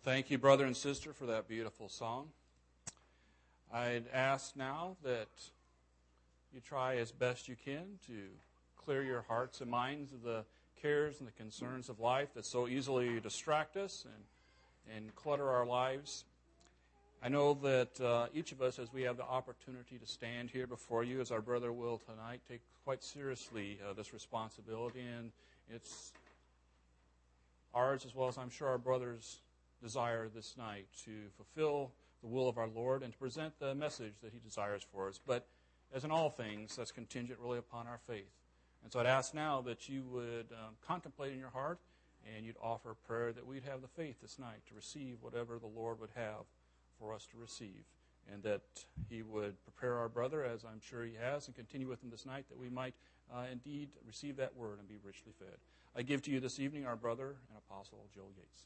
Well, thank you, brother and sister, for that beautiful song. I'd ask now that you try as best you can to clear your hearts and minds of the cares and the concerns of life that so easily distract us and clutter our lives. I know that each of us, as we have the opportunity to stand here before you, as our brother will tonight, take quite seriously this responsibility, and it's ours as well as I'm sure our brother's desire this night to fulfill the will of our Lord and to present the message that He desires for us. But as in all things, that's contingent really upon our faith. And so I'd ask now that you would contemplate in your heart and you'd offer prayer that we'd have the faith this night to receive whatever the Lord would have for us to receive, and that He would prepare our brother, as I'm sure He has, and continue with him this night, that we might indeed receive that word and be richly fed. I give to you this evening our brother and apostle, Joel Yates.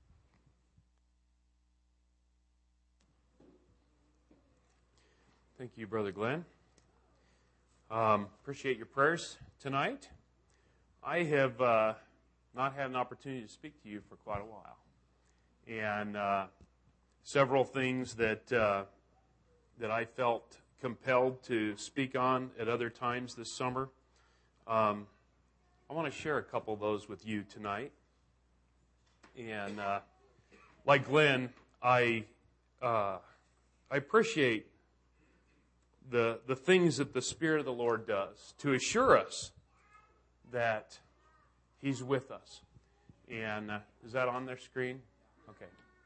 Thank you, Brother Glenn. Appreciate your prayers tonight. I have not had an opportunity to speak to you for quite a while. And several things that I felt compelled to speak on at other times this summer. I want to share a couple of those with you tonight. And like Glenn, I appreciate the things that the Spirit of the Lord does to assure us that He's with us. And is that on their screen? Okay.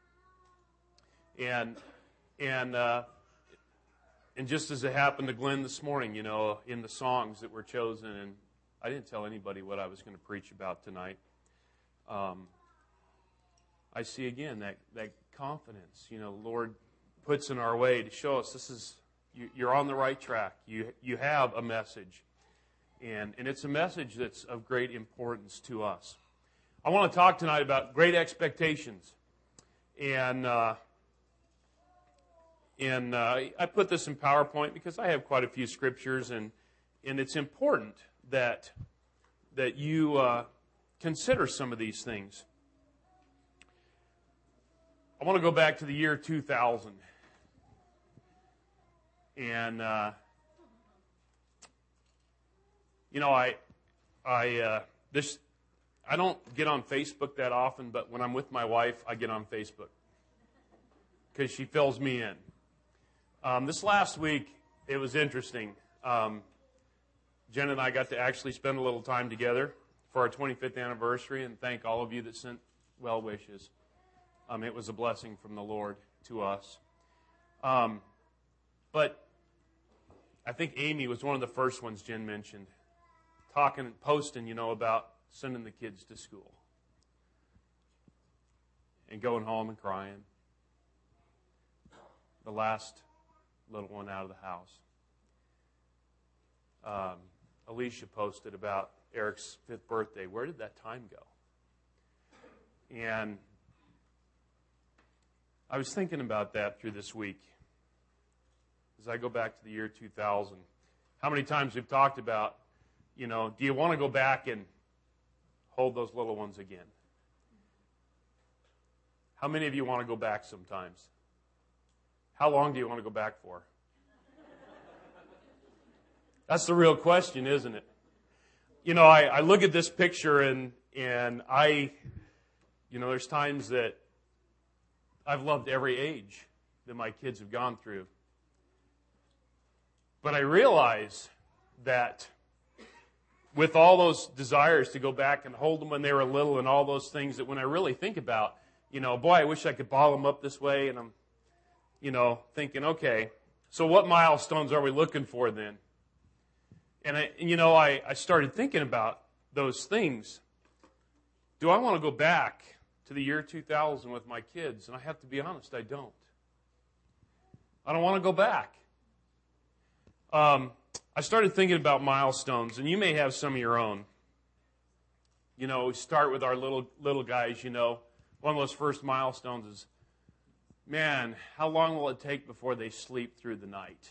And just as it happened to Glenn this morning, you know, in the songs that were chosen, and I didn't tell anybody what I was going to preach about tonight. I see again that confidence, you know, the Lord puts in our way to show us this is. You're on the right track. You have a message. And it's a message that's of great importance to us. I want to talk tonight about great expectations. And I put this in PowerPoint because I have quite a few scriptures, and it's important that you consider some of these things. I want to go back to the year 2000. And, you know, I don't get on Facebook that often, but when I'm with my wife, I get on Facebook because she fills me in. This last week, it was interesting. Jen and I got to actually spend a little time together for our 25th anniversary, and thank all of you that sent well wishes. It was a blessing from the Lord to us. But I think Amy was one of the first ones Jen mentioned, posting, you know, about sending the kids to school and going home and crying. The last little one out of the house. Alicia posted about Eric's 5th birthday. Where did that time go? And I was thinking about that through this week. As I go back to the year 2000, how many times we've talked about, you know, do you want to go back and hold those little ones again? How many of you want to go back sometimes? How long do you want to go back for? That's the real question, isn't it? You know, I look at this picture and I, you know, there's times that I've loved every age that my kids have gone through. But I realize that with all those desires to go back and hold them when they were little and all those things, that when I really think about, you know, boy, I wish I could ball them up this way. And I'm, you know, thinking, okay, so what milestones are we looking for then? And I started thinking about those things. Do I want to go back to the year 2000 with my kids? And I have to be honest, I don't. I don't want to go back. I started thinking about milestones, and you may have some of your own. You know, we start with our little guys, you know. One of those first milestones is, man, how long will it take before they sleep through the night?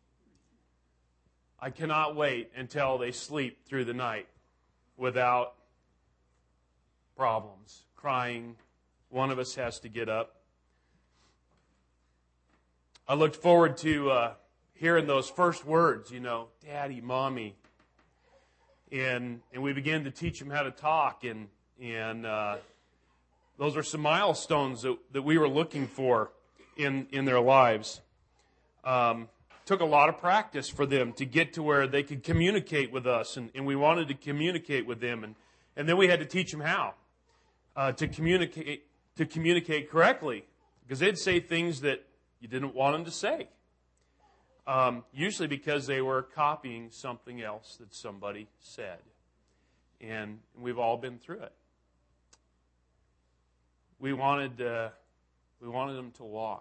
I cannot wait until they sleep through the night without problems, crying, one of us has to get up. I looked forward to hearing those first words, Daddy, Mommy. And we began to teach them how to talk, and those are some milestones that we were looking for in their lives. Took a lot of practice for them to get to where they could communicate with us, and we wanted to communicate with them, and then we had to teach them how to communicate correctly, because they'd say things that you didn't want them to say, usually because they were copying something else that somebody said, and we've all been through it. We wanted them to walk.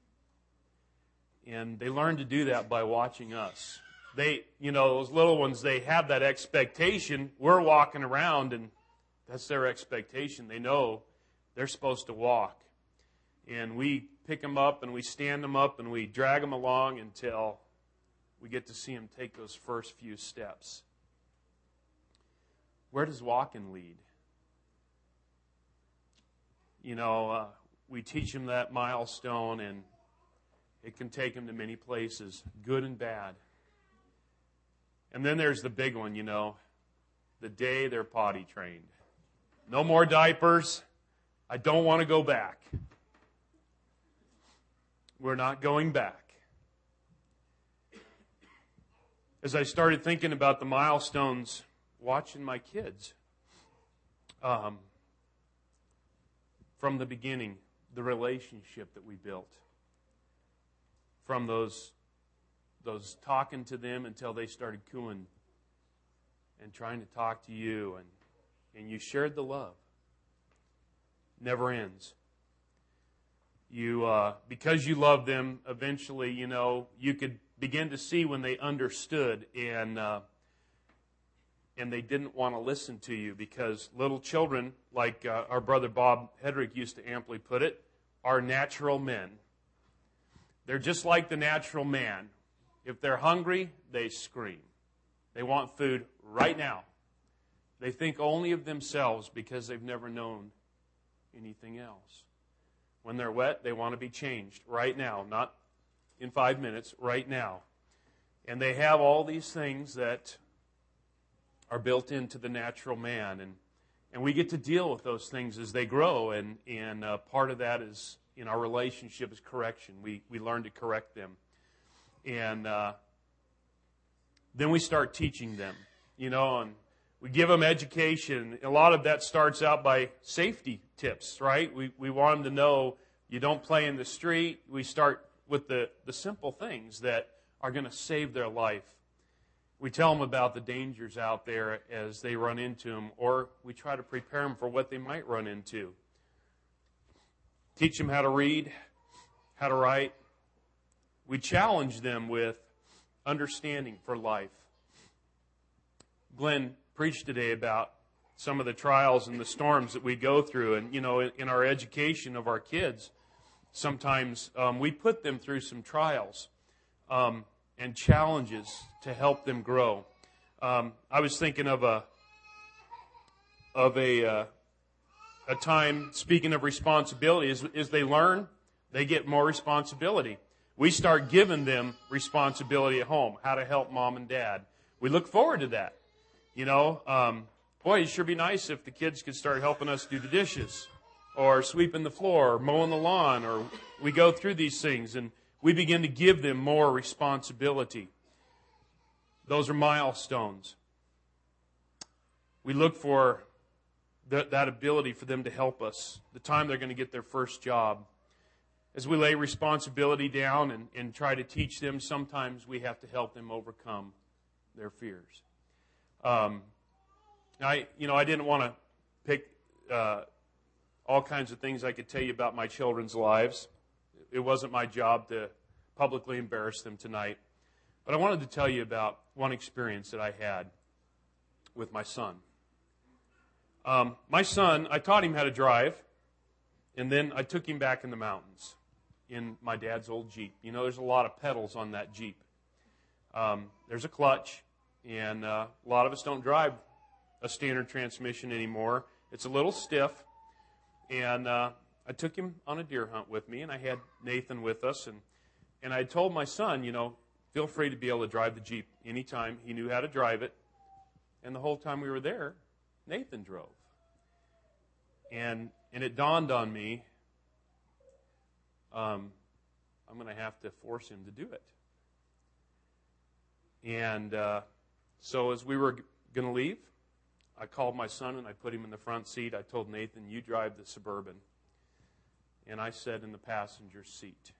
And they learned to do that by watching us. Those little ones, they have that expectation. We're walking around, and that's their expectation. They know they're supposed to walk. And we pick them up, and we stand them up, and we drag them along until we get to see them take those first few steps. Where does walking lead? We teach them that milestone, and it can take them to many places, good and bad. And then there's the big one, the day they're potty trained. No more diapers. I don't want to go back. We're not going back. As I started thinking about the milestones, watching my kids, from the beginning, the relationship that we built, from those talking to them until they started cooing and trying to talk to you, and you shared the love. Never ends. Because you love them, eventually, you could begin to see when they understood and they didn't want to listen to you, because little children, like our brother Bob Hedrick used to amply put it, are natural men. They're just like the natural man. If they're hungry, they scream. They want food right now. They think only of themselves because they've never known anything else. When they're wet, they want to be changed right now, not in 5 minutes, right now. And they have all these things that are built into the natural man, and we get to deal with those things as they grow, and part of that is in our relationship is correction. We learn to correct them, and then we start teaching them, and we give them education. A lot of that starts out by safety tips, right? We want them to know you don't play in the street. We start with the simple things that are going to save their life. We tell them about the dangers out there as they run into them, or we try to prepare them for what they might run into. Teach them how to read, how to write. We challenge them with understanding for life. Glenn preached today about some of the trials and the storms that we go through, and in our education of our kids, sometimes we put them through some trials and challenges to help them grow. I was thinking of a time, speaking of responsibility, as they learn, they get more responsibility. We start giving them responsibility at home, how to help mom and dad. We look forward to that. Boy, it'd sure be nice if the kids could start helping us do the dishes, or sweeping the floor, or mowing the lawn, or we go through these things, and we begin to give them more responsibility. Those are milestones. We look for that ability for them to help us, the time they're going to get their first job. As we lay responsibility down and try to teach them, sometimes we have to help them overcome their fears. I didn't want to pick all kinds of things I could tell you about my children's lives. It wasn't my job to publicly embarrass them tonight. But I wanted to tell you about one experience that I had with my son. My son, I taught him how to drive, and then I took him back in the mountains in my dad's old Jeep. There's a lot of pedals on that Jeep. There's a clutch, and a lot of us don't drive a standard transmission anymore. It's a little stiff, and I took him on a deer hunt with me, and I had Nathan with us, and I told my son, feel free to be able to drive the Jeep anytime. He knew how to drive it. And the whole time we were there, Nathan drove. And it dawned on me, I'm going to have to force him to do it. And so as we were going to leave, I called my son and I put him in the front seat. I told Nathan, you drive the Suburban. And I sat in the passenger seat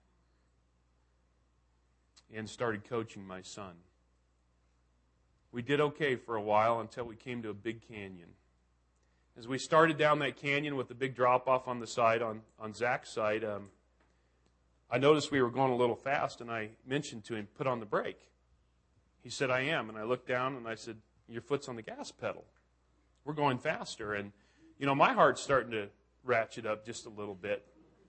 and started coaching my son. We did okay for a while until we came to a big canyon. As we started down that canyon with the big drop-off on the side, on Zach's side, I noticed we were going a little fast, and I mentioned to him, put on the brake. He said, I am. And I looked down, and I said, your foot's on the gas pedal. We're going faster. And, my heart's starting to ratchet up just a little bit.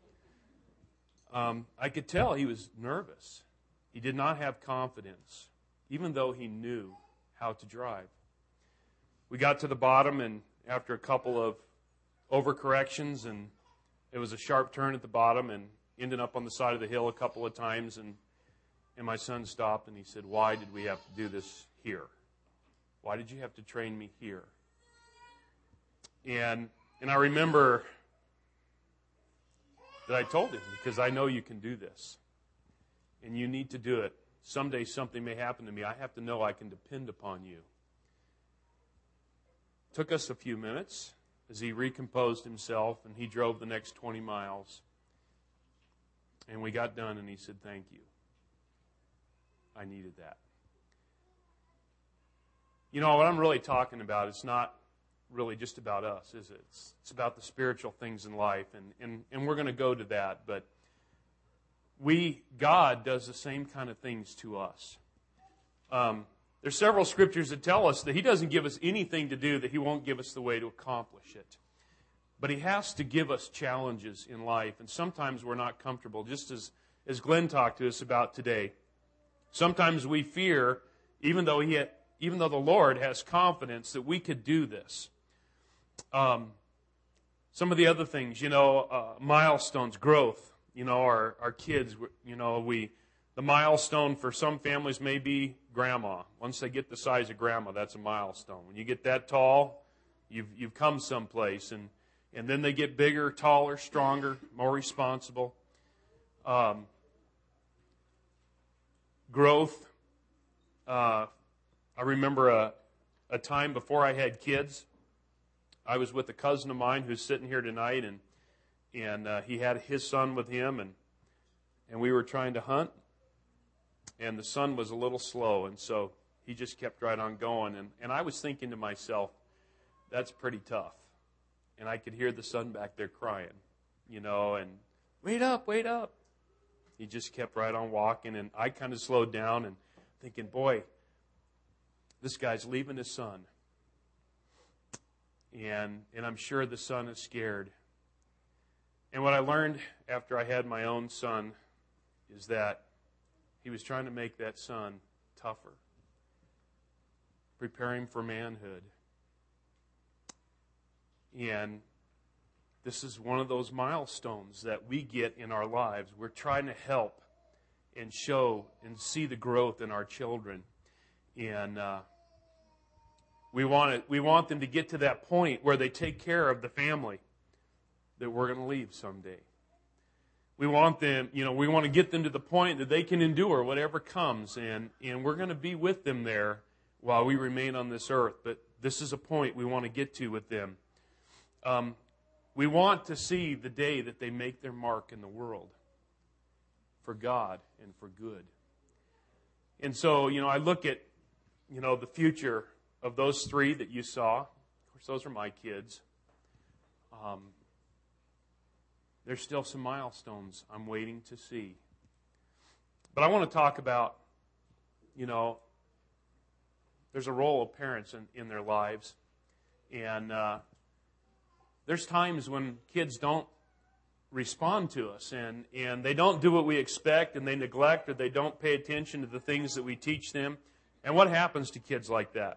I could tell he was nervous. He did not have confidence, even though he knew how to drive. We got to the bottom, and after a couple of overcorrections, and it was a sharp turn at the bottom, and ended up on the side of the hill a couple of times, and my son stopped, and he said, why did we have to do this here? Why did you have to train me here? And I remember that I told him, because I know you can do this, and you need to do it. Someday something may happen to me. I have to know I can depend upon you. Took us a few minutes as he recomposed himself, and he drove the next 20 miles. And we got done, and he said, thank you. I needed that. What I'm really talking about is not really just about us, is it? It's about the spiritual things in life, and we're going to go to that, but God does the same kind of things to us. There's several scriptures that tell us that He doesn't give us anything to do that He won't give us the way to accomplish it. But He has to give us challenges in life, and sometimes we're not comfortable, just as Glenn talked to us about today. Sometimes we fear, even though the Lord has confidence that we could do this. Some of the other things, milestones, growth. Our kids, the milestone for some families may be grandma. Once they get the size of grandma, that's a milestone. When you get that tall, you've come someplace. And then they get bigger, taller, stronger, more responsible. Growth. I remember a time before I had kids. I was with a cousin of mine who's sitting here tonight, and he had his son with him, and we were trying to hunt, and the son was a little slow, and so he just kept right on going, and I was thinking to myself, that's pretty tough. And I could hear the son back there crying, and wait up. He just kept right on walking, and I kind of slowed down and thinking, boy, this guy's leaving his son. And I'm sure the son is scared. And what I learned after I had my own son is that he was trying to make that son tougher, prepare him for manhood. And this is one of those milestones that we get in our lives. We're trying to help and show and see the growth in our children. And we want them to get to that point where they take care of the family that we're going to leave someday. We want them, we want to get them to the point that they can endure whatever comes, and we're going to be with them there while we remain on this earth. But this is a point we want to get to with them. We want to see the day that they make their mark in the world for God and for good. And so, I look at, the future of those three that you saw. Of course, those are my kids. There's still some milestones I'm waiting to see. But I want to talk about, there's a role of parents in their lives. And there's times when kids don't respond to us, and they don't do what we expect, and they neglect or they don't pay attention to the things that we teach them. And what happens to kids like that?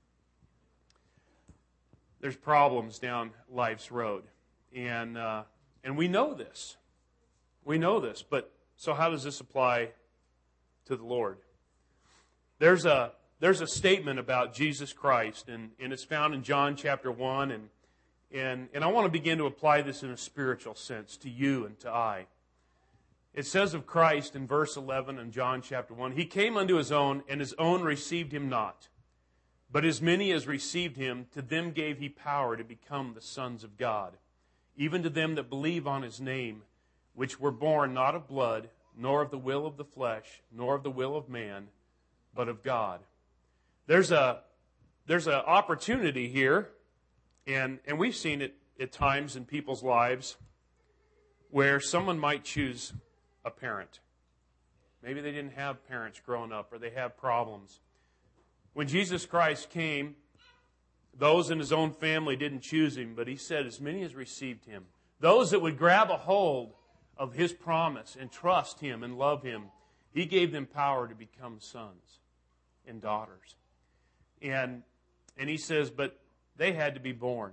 There's problems down life's road. And And we know this. We know this. But so how does this apply to the Lord? There's a statement about Jesus Christ, and it's found in John chapter 1, and I want to begin to apply this in a spiritual sense to you and to I. It says of Christ in verse 11 in John chapter 1, He came unto His own, and His own received Him not. But as many as received Him, to them gave He power to become the sons of God, even to them that believe on His name, which were born not of blood, nor of the will of the flesh, nor of the will of man, but of God. There's an opportunity here, and we've seen it at times in people's lives, where someone might choose a parent. Maybe they didn't have parents growing up, or they have problems. When Jesus Christ came, those in His own family didn't choose Him, but He said, as many as received Him, those that would grab a hold of His promise and trust Him and love Him, He gave them power to become sons and daughters. And He says, but they had to be born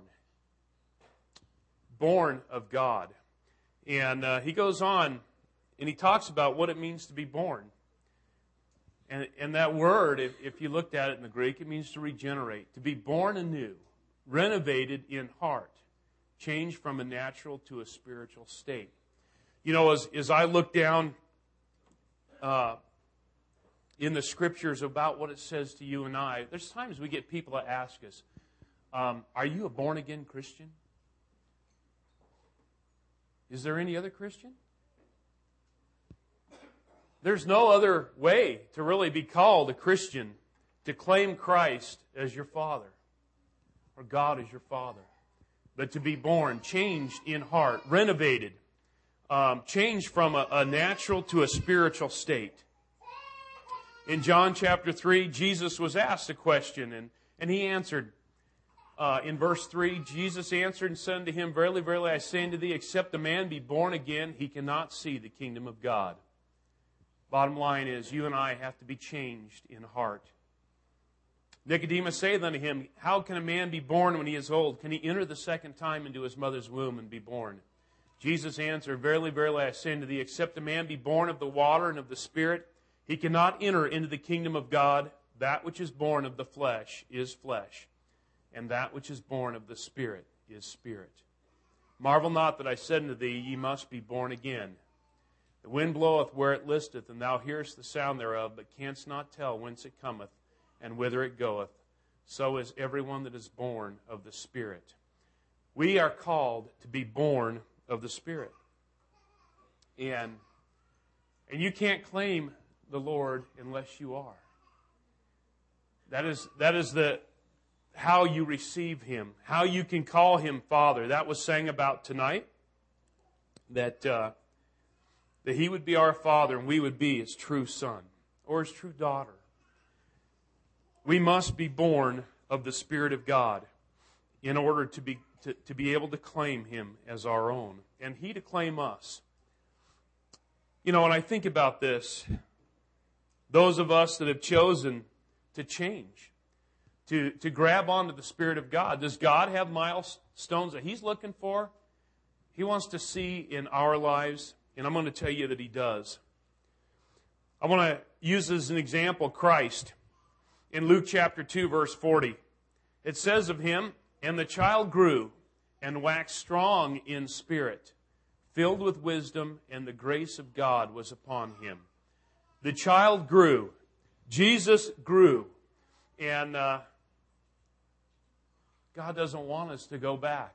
of God. And He goes on, and He talks about what it means to be born. And that word, if you looked at it in the Greek, it means to regenerate, to be born anew, renovated in heart, changed from a natural to a spiritual state. You know, as I look down in the Scriptures about what it says to you and I, there's times we get people that ask us, are you a born-again Christian? Is there any other Christian? There's no other way to really be called a Christian, to claim Christ as your Father, or God as your Father, but to be born, changed in heart, renovated, changed from a natural to a spiritual state. In John chapter 3, Jesus was asked a question, and He answered. In verse 3, Jesus answered and said unto him, Verily, verily, I say unto thee, except a man be born again, he cannot see the kingdom of God. Bottom line is, you and I have to be changed in heart. Nicodemus saith unto him, How can a man be born when he is old? Can he enter the second time into his mother's womb and be born? Jesus answered, Verily, verily, I say unto thee, except a man be born of the water and of the Spirit, he cannot enter into the kingdom of God. That which is born of the flesh is flesh, and that which is born of the Spirit is spirit. Marvel not that I said unto thee, Ye must be born again. The wind bloweth where it listeth, and thou hearest the sound thereof, but canst not tell whence it cometh, and whither it goeth. So is everyone that is born of the Spirit. We are called to be born of the Spirit. And you can't claim the Lord unless you are. That is how you receive Him, how you can call Him Father. That was sang about tonight, that He would be our Father and we would be His true son or His true daughter. We must be born of the Spirit of God in order to be able to claim Him as our own, and He to claim us. You know, when I think about this, those of us that have chosen to change, to grab onto the Spirit of God, does God have milestones that He's looking for? He wants to see in our lives, and I'm going to tell you that He does. I want to use as an example Christ. In Luke chapter 2, verse 40, it says of Him, And the child grew and waxed strong in spirit, filled with wisdom, and the grace of God was upon Him. The child grew. Jesus grew. And God doesn't want us to go back.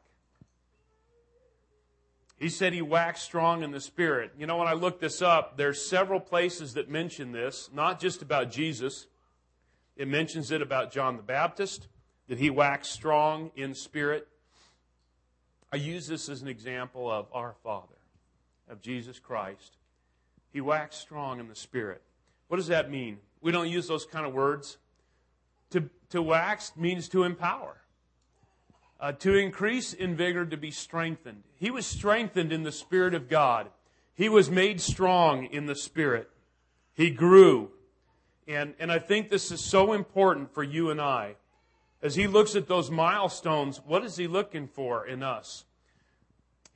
He said He waxed strong in the Spirit. You know, when I looked this up, there's several places that mention this, not just about Jesus. It mentions it about John the Baptist, that he waxed strong in spirit. I use this as an example of our Father, of Jesus Christ. He waxed strong in the Spirit. What does that mean? We don't use those kind of words. To wax means to empower. To increase in vigor, to be strengthened. He was strengthened in the Spirit of God. He was made strong in the Spirit. He grew. And I think this is so important for you and I. As He looks at those milestones, what is He looking for in us?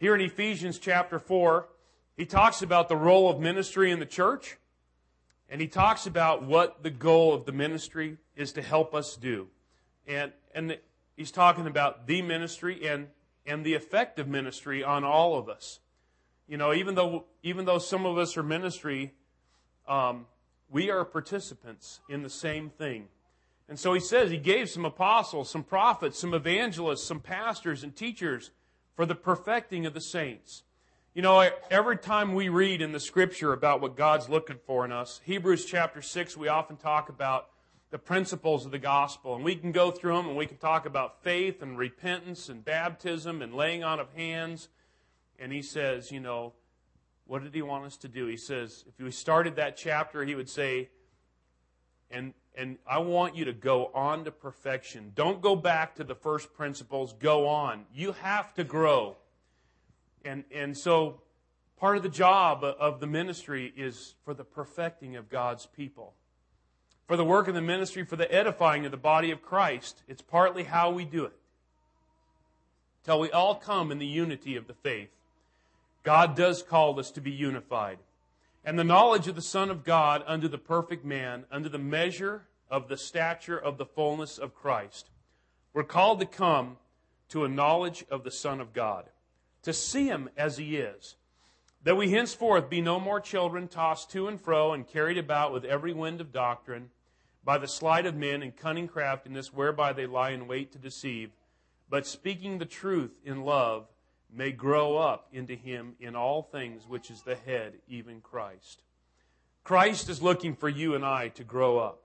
Here in Ephesians chapter 4, he talks about the role of ministry in the church, and he talks about what the goal of the ministry is to help us do. And he's talking about the ministry and the effect of ministry on all of us. You know, even though some of us are ministry, we are participants in the same thing. And so he says he gave some apostles, some prophets, some evangelists, some pastors and teachers for the perfecting of the saints. You know, every time we read in the Scripture about what God's looking for in us, Hebrews chapter 6, we often talk about the principles of the gospel. And we can go through them and we can talk about faith and repentance and baptism and laying on of hands. And he says, you know, what did he want us to do? He says, if we started that chapter, he would say, and I want you to go on to perfection. Don't go back to the first principles. Go on. You have to grow. And so part of the job of the ministry is for the perfecting of God's people. For the work of the ministry, for the edifying of the body of Christ. It's partly how we do it. Till we all come in the unity of the faith. God does call us to be unified. And the knowledge of the Son of God unto the perfect man, unto the measure of the stature of the fullness of Christ. We're called to come to a knowledge of the Son of God. To see Him as He is. That we henceforth be no more children tossed to and fro and carried about with every wind of doctrine, by the sleight of men and cunning craftiness whereby they lie in wait to deceive, but speaking the truth in love, may grow up into Him in all things, which is the head, even Christ. Christ is looking for you and I to grow up.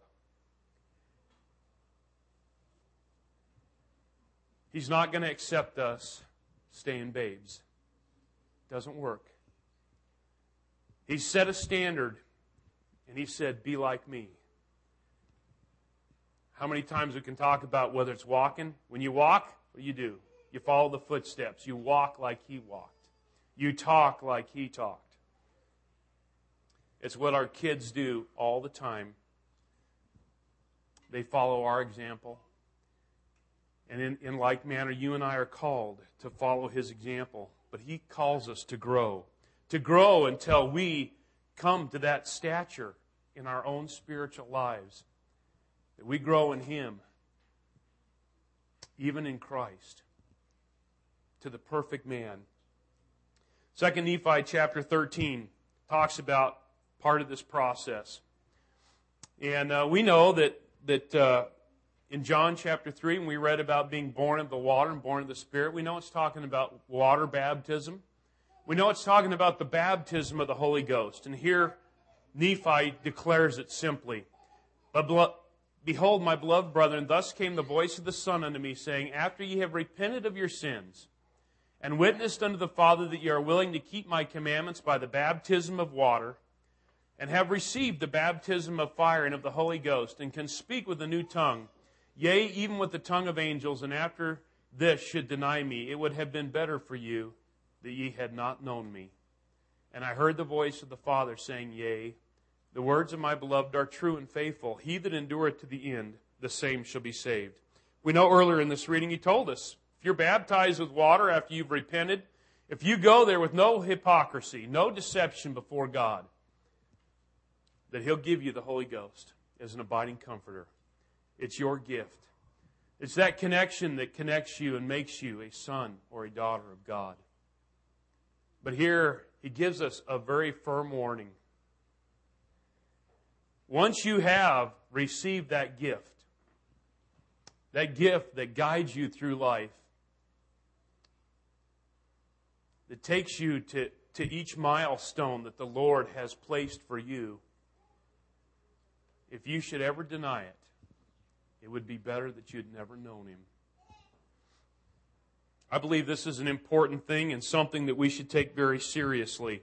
He's not going to accept us staying babes. Doesn't work. He set a standard, and He said, be like me. How many times we can talk about whether it's walking? When you walk, what do? You follow the footsteps. You walk like He walked. You talk like He talked. It's what our kids do all the time. They follow our example. And in like manner, you and I are called to follow His example. But He calls us to grow. To grow until we come to that stature in our own spiritual lives. That we grow in Him, even in Christ, to the perfect man. 2 Nephi chapter 13 talks about part of this process. And we know that in John chapter 3, when we read about being born of the water and born of the Spirit, we know it's talking about water baptism. We know it's talking about the baptism of the Holy Ghost. And here Nephi declares it simply. Behold, my beloved brethren, thus came the voice of the Son unto me, saying, after ye have repented of your sins, and witnessed unto the Father that ye are willing to keep my commandments by the baptism of water, and have received the baptism of fire and of the Holy Ghost, and can speak with a new tongue, yea, even with the tongue of angels, and after this should deny me, it would have been better for you that ye had not known me. And I heard the voice of the Father saying, yea, the words of my beloved are true and faithful. He that endureth to the end, the same shall be saved. We know earlier in this reading He told us, if you're baptized with water after you've repented, if you go there with no hypocrisy, no deception before God, that He'll give you the Holy Ghost as an abiding comforter. It's your gift. It's that connection that connects you and makes you a son or a daughter of God. But here He gives us a very firm warning. Once you have received that gift that guides you through life, that takes you to each milestone that the Lord has placed for you, if you should ever deny it, it would be better that you'd never known Him. I believe this is an important thing and something that we should take very seriously.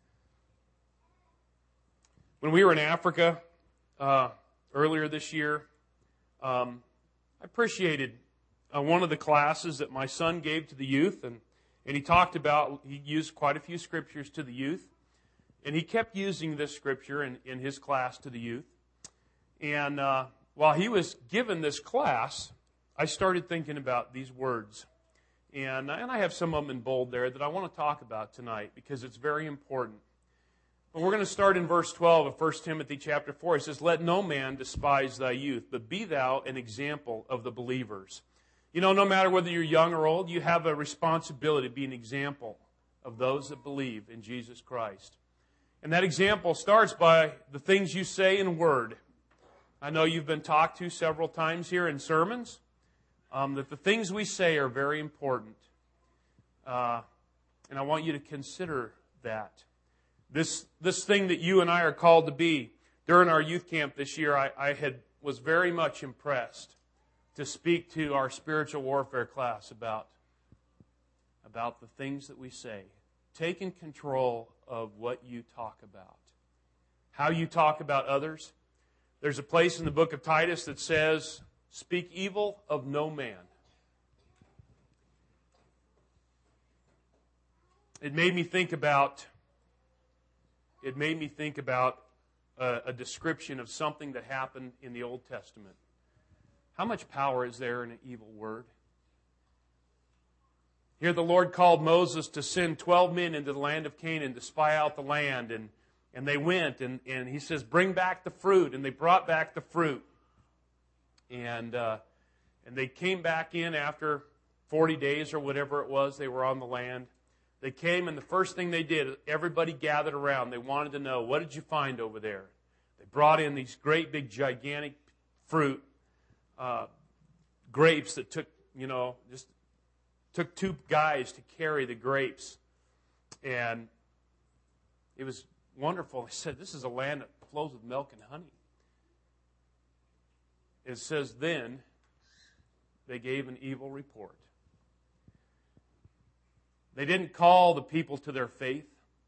When we were in Africa earlier this year, I appreciated one of the classes that my son gave to the youth, and he used quite a few scriptures to the youth, and he kept using this scripture in his class to the youth. And while he was given this class, I started thinking about these words And I have some of them in bold there that I want to talk about tonight because it's very important. But we're going to start in verse 12 of 1 Timothy chapter 4. It says, "Let no man despise thy youth, but be thou an example of the believers." You know, no matter whether you're young or old, you have a responsibility to be an example of those that believe in Jesus Christ. And that example starts by the things you say in word. I know you've been talked to several times here in sermons, that the things we say are very important. And I want you to consider that. This thing that you and I are called to be. During our youth camp this year, I was very much impressed to speak to our spiritual warfare class about the things that we say. Taking control of what you talk about. How you talk about others. There's a place in the book of Titus that says, "Speak evil of no man." It made me think about a description of something that happened in the Old Testament. How much power is there in an evil word? Here the Lord called Moses to send 12 men into the land of Canaan to spy out the land. And they went, and he says, "Bring back the fruit." And they brought back the fruit. And they came back in after 40 days or whatever it was they were on the land. They came, and the first thing they did, everybody gathered around. They wanted to know, "What did you find over there?" They brought in these great big gigantic fruit, grapes that took 2 guys to carry the grapes. And it was wonderful. They said, "This is a land that flows with milk and honey." It says, then they gave an evil report. They didn't call the people to their faith.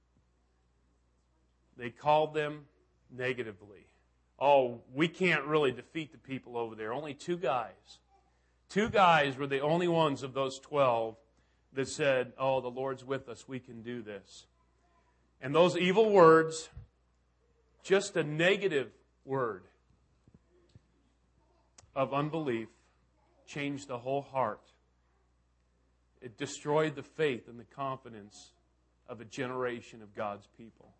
They called them negatively. "Oh, we can't really defeat the people over there. Only 2 guys. 2 guys were the only ones of those 12 that said, 'Oh, the Lord's with us. We can do this.'" And those evil words, just a negative word of unbelief, changed the whole heart. It destroyed the faith and the confidence of a generation of God's people.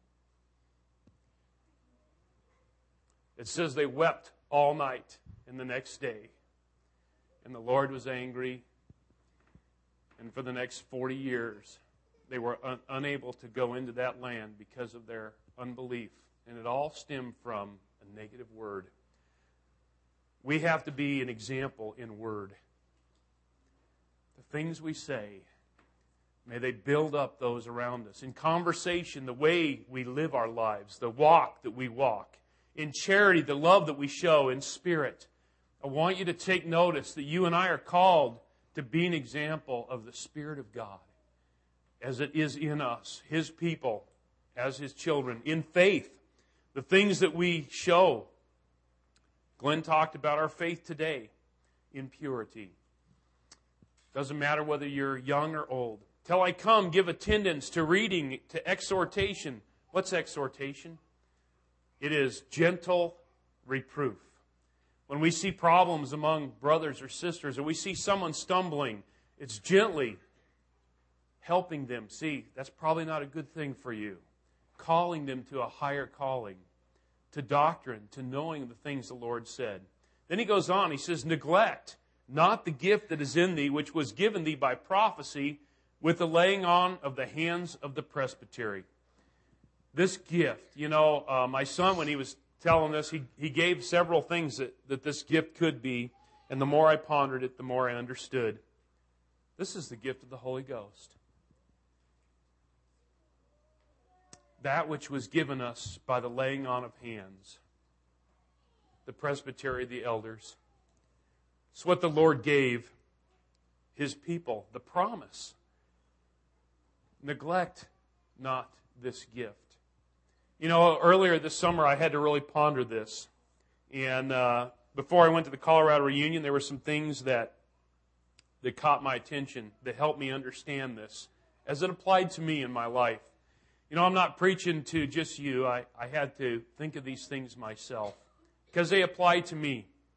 It says they wept all night and the next day. And the Lord was angry. And for the next 40 years, they were unable to go into that land because of their unbelief. And it all stemmed from a negative word. We have to be an example in word. The things we say, may they build up those around us. In conversation, the way we live our lives, the walk that we walk. In charity, the love that we show. In spirit, I want you to take notice that you and I are called to be an example of the Spirit of God as it is in us, His people, as His children, in faith. The things that we show. Glenn talked about our faith today in purity. Doesn't matter whether you're young or old. "Till I come, give attendance to reading, to exhortation." What's exhortation? It is gentle reproof. When we see problems among brothers or sisters, or we see someone stumbling, it's gently helping them see that's probably not a good thing for you. Calling them to a higher calling, to doctrine, to knowing the things the Lord said. Then he goes on, he says, "Neglect not the gift that is in thee, which was given thee by prophecy with the laying on of the hands of the presbytery." This gift, my son, when he was telling us, he gave several things that this gift could be. And the more I pondered it, the more I understood. This is the gift of the Holy Ghost. That which was given us by the laying on of hands. The presbytery, the elders. It's what the Lord gave His people, the promise. Neglect not this gift. Earlier this summer I had to really ponder this. And before I went to the Colorado reunion, there were some things that caught my attention, that helped me understand this as it applied to me in my life. I'm not preaching to just you. I had to think of these things myself because they apply to me.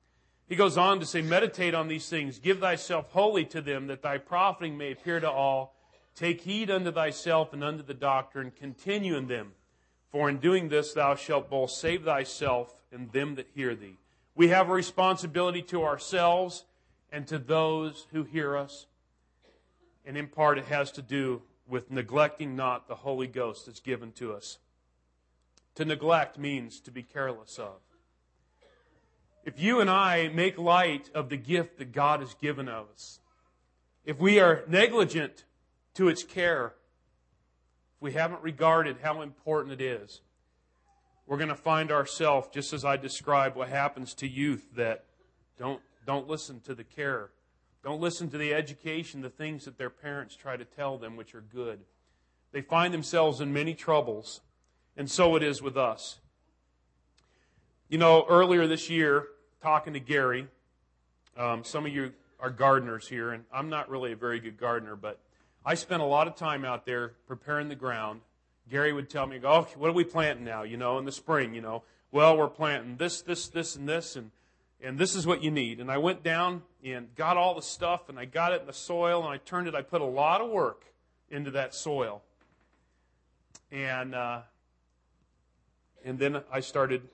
He goes on to say, meditate on these things. Give thyself wholly to them, that thy profiting may appear to all. Take heed unto thyself and unto the doctrine. Continue in them. For in doing this thou shalt both save thyself and them that hear thee. We have a responsibility to ourselves and to those who hear us. And in part it has to do with neglecting not the Holy Ghost that's given to us. To neglect means to be careless of. If you and I make light of the gift that God has given us, if we are negligent to its care, if we haven't regarded how important it is, we're going to find ourselves, just as I described what happens to youth that don't listen to the care. Don't listen to the education, the things that their parents try to tell them, which are good. They find themselves in many troubles, and so it is with us. You know, earlier this year, talking to Gary, some of you are gardeners here, and I'm not really a very good gardener, but I spent a lot of time out there preparing the ground. Gary would tell me, "Oh, what are we planting now, in the spring, Well, we're planting this, and this, and this is what you need." And I went down and got all the stuff, and I got it in the soil, and I put a lot of work into that soil. And then I started,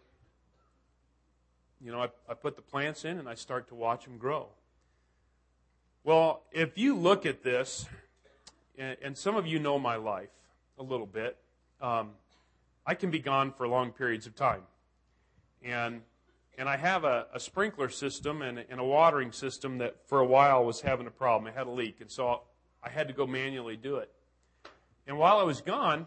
I put the plants in, and I start to watch them grow. Well, if you look at this, and some of you know my life a little bit, I can be gone for long periods of time. And I have a sprinkler system and a watering system that for a while was having a problem. It had a leak, and so I had to go manually do it. And while I was gone,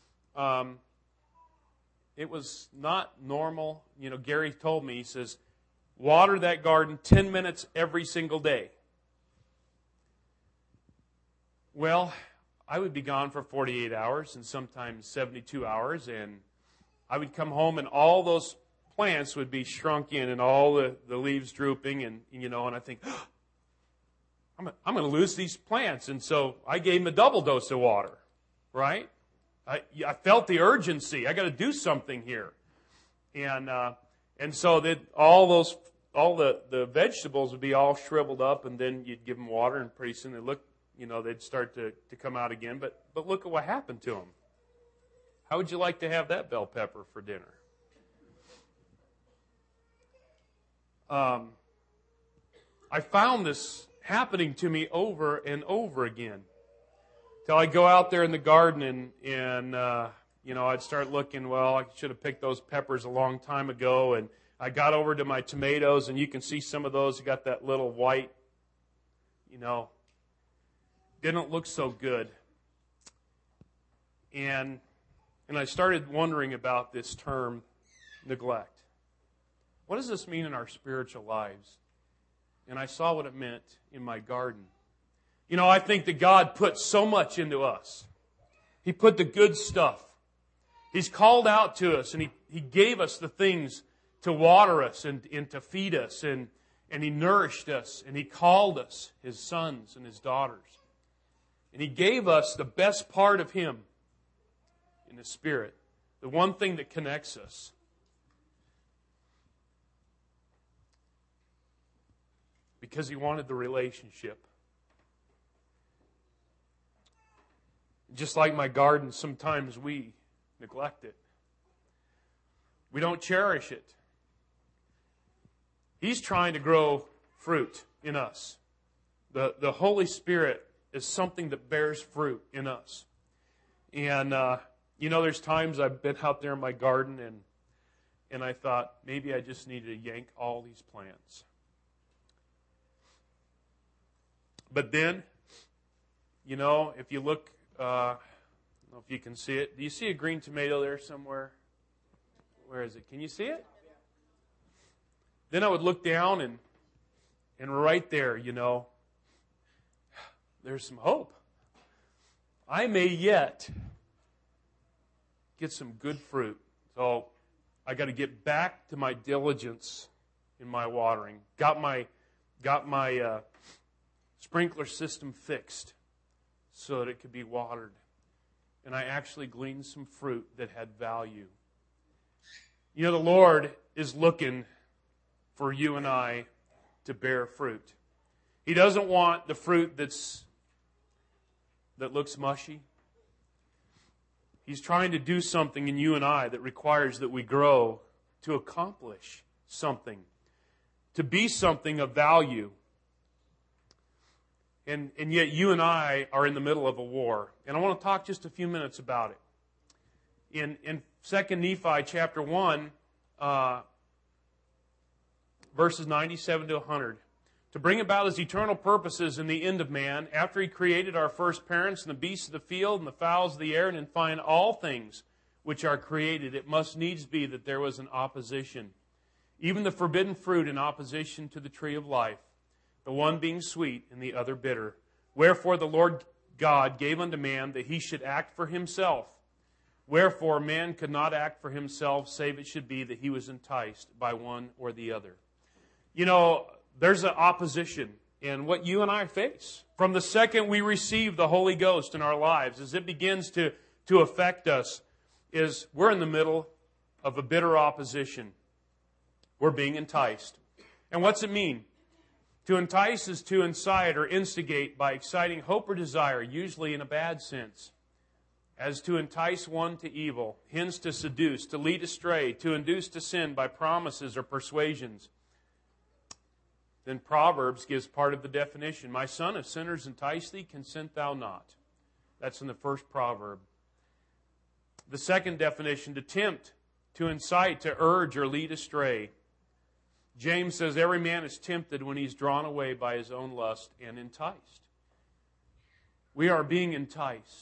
it was not normal. Gary told me, he says, water that garden 10 minutes every single day. Well, I would be gone for 48 hours and sometimes 72 hours, and I would come home and all those plants would be shrunk in and all the leaves drooping, and I think, I'm going to lose these plants. And so I gave them a double dose of water, right? I felt the urgency. I got to do something here. And so that all the vegetables would be all shriveled up, and then you'd give them water, and pretty soon they look, they'd start to come out again. But look at what happened to them. How would you like to have that bell pepper for dinner? I found this happening to me over and over again. Till I go out there in the garden and I'd start looking, well, I should have picked those peppers a long time ago. And I got over to my tomatoes, and you can see some of those got that little white, didn't look so good. And I started wondering about this term, neglect. What does this mean in our spiritual lives? And I saw what it meant in my garden. I think that God put so much into us. He put the good stuff. He's called out to us, and He gave us the things to water us and to feed us, and He nourished us, and He called us His sons and His daughters. And He gave us the best part of Him in the Spirit, the one thing that connects us. Because He wanted the relationship. Just like my garden, sometimes we neglect it. We don't cherish it. He's trying to grow fruit in us. The Holy Spirit is something that bears fruit in us. And, there's times I've been out there in my garden and I thought, maybe I just needed to yank all these plants. But then, if you look, I don't know if you can see it. Do you see a green tomato there somewhere? Where is it? Can you see it? Then I would look down and right there, there's some hope. I may yet get some good fruit. So I got to get back to my diligence in my watering. Got my sprinkler system fixed so that it could be watered. And I actually gleaned some fruit that had value. The Lord is looking for you and I to bear fruit. He doesn't want the fruit that looks mushy. He's trying to do something in you and I that requires that we grow to accomplish something, to be something of value. And yet you and I are in the middle of a war. And I want to talk just a few minutes about it. In 2 Nephi chapter 1, verses 97 to 100. To bring about his eternal purposes in the end of man, after he created our first parents and the beasts of the field and the fowls of the air, and in fine all things which are created, it must needs be that there was an opposition. Even the forbidden fruit in opposition to the tree of life, the one being sweet and the other bitter. Wherefore the Lord God gave unto man that he should act for himself. Wherefore man could not act for himself, save it should be that he was enticed by one or the other. You know, there's an opposition in what you and I face. From the second we receive the Holy Ghost in our lives, as it begins to affect us, is we're in the middle of a bitter opposition. We're being enticed. And what's it mean? To entice is to incite or instigate by exciting hope or desire, usually in a bad sense. As to entice one to evil, hence to seduce, to lead astray, to induce to sin by promises or persuasions. Then Proverbs gives part of the definition. My son, if sinners entice thee, consent thou not. That's in the first proverb. The second definition, to tempt, to incite, to urge or lead astray. James says every man is tempted when he's drawn away by his own lust and enticed. We are being enticed.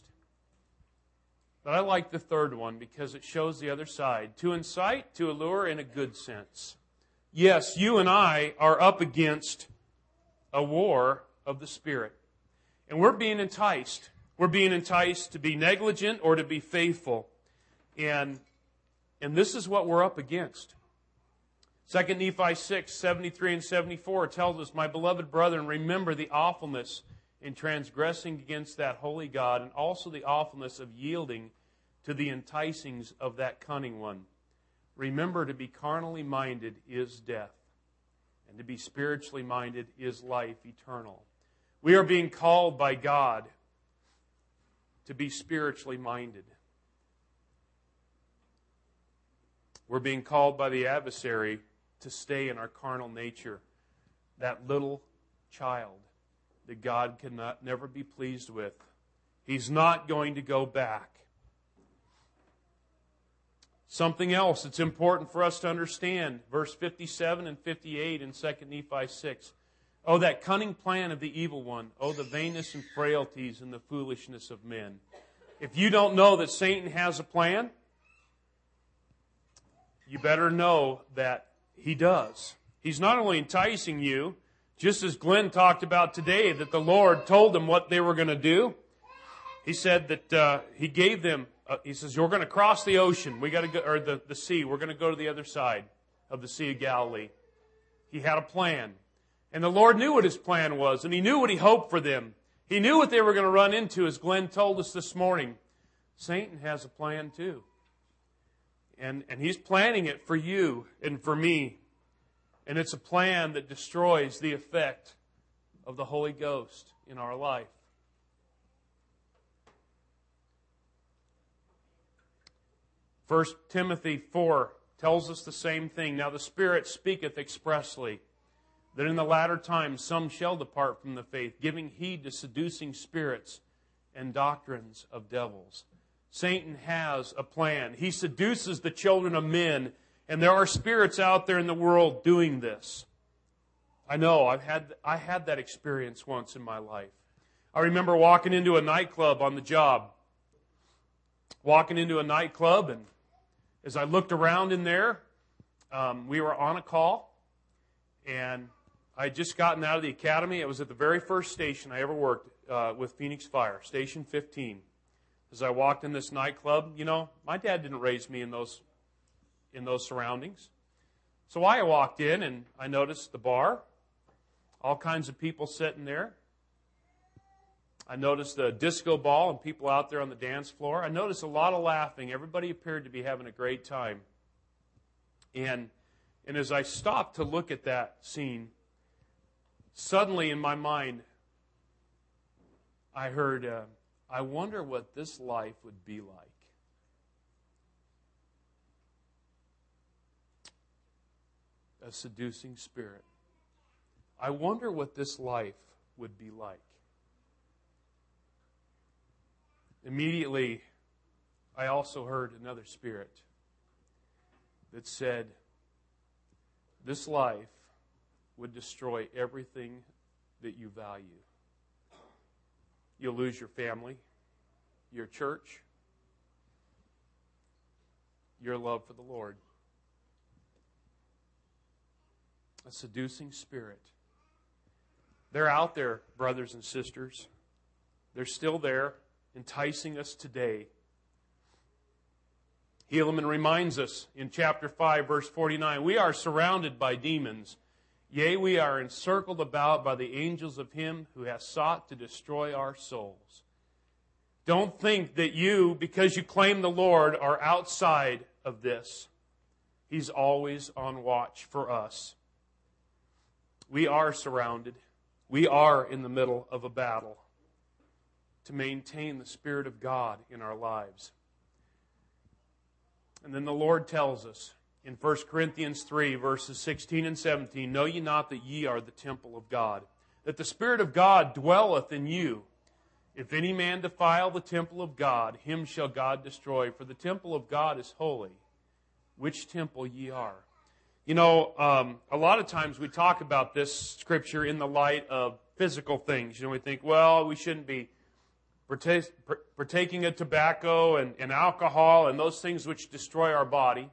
But I like the third one because it shows the other side. To incite, to allure in a good sense. Yes, you and I are up against a war of the Spirit. And we're being enticed. We're being enticed to be negligent or to be faithful. And this is what we're up against. 2 Nephi 6, 73 and 74 tells us, My beloved brethren, remember the awfulness in transgressing against that holy God, and also the awfulness of yielding to the enticings of that cunning one. Remember, to be carnally minded is death, and to be spiritually minded is life eternal. We are being called by God to be spiritually minded. We're being called by the adversary to stay in our carnal nature, that little child that God cannot never be pleased with. He's not going to go back. Something else that's important for us to understand, verse 57 and 58 in 2 Nephi 6. Oh, that cunning plan of the evil one. Oh, the vainness and frailties and the foolishness of men. If you don't know that Satan has a plan, you better know that he does. He's not only enticing you, just as Glenn talked about today, that the Lord told them what they were going to do. He said that he gave them, he says, you're going to cross the ocean. We got to go, or the sea. We're going to go to the other side of the Sea of Galilee. He had a plan. And the Lord knew what his plan was, and he knew what he hoped for them. He knew what they were going to run into, as Glenn told us this morning. Satan has a plan too. And he's planning it for you and for me. And it's a plan that destroys the effect of the Holy Ghost in our life. 1 Timothy 4 tells us the same thing. Now the Spirit speaketh expressly, that in the latter times some shall depart from the faith, giving heed to seducing spirits and doctrines of devils. Satan has a plan. He seduces the children of men, and there are spirits out there in the world doing this. I know, I had that experience once in my life. I remember walking into a nightclub on the job. Walking into a nightclub, and as I looked around in there, we were on a call, and I had just gotten out of the academy. It was at the very first station I ever worked with Phoenix Fire, Station 15. As I walked in this nightclub, you know, my dad didn't raise me in those surroundings. So I walked in and I noticed the bar, all kinds of people sitting there. I noticed the disco ball and people out there on the dance floor. I noticed a lot of laughing. Everybody appeared to be having a great time. And as I stopped to look at that scene, suddenly in my mind, I heard, I wonder what this life would be like. A seducing spirit. I wonder what this life would be like. Immediately, I also heard another spirit that said, this life would destroy everything that you value. You'll lose your family, your church, your love for the Lord. A seducing spirit. They're out there, brothers and sisters. They're still there, enticing us today. Helaman reminds us in chapter 5, verse 49, we are surrounded by demons. Yea, we are encircled about by the angels of him who has sought to destroy our souls. Don't think that you, because you claim the Lord, are outside of this. He's always on watch for us. We are surrounded. We are in the middle of a battle to maintain the Spirit of God in our lives. And then the Lord tells us in 1 Corinthians 3, verses 16 and 17, know ye not that ye are the temple of God, that the Spirit of God dwelleth in you? If any man defile the temple of God, him shall God destroy, for the temple of God is holy, which temple ye are. You know, a lot of times we talk about this scripture in the light of physical things. You know, we think, well, we shouldn't be partaking of tobacco and alcohol and those things which destroy our body.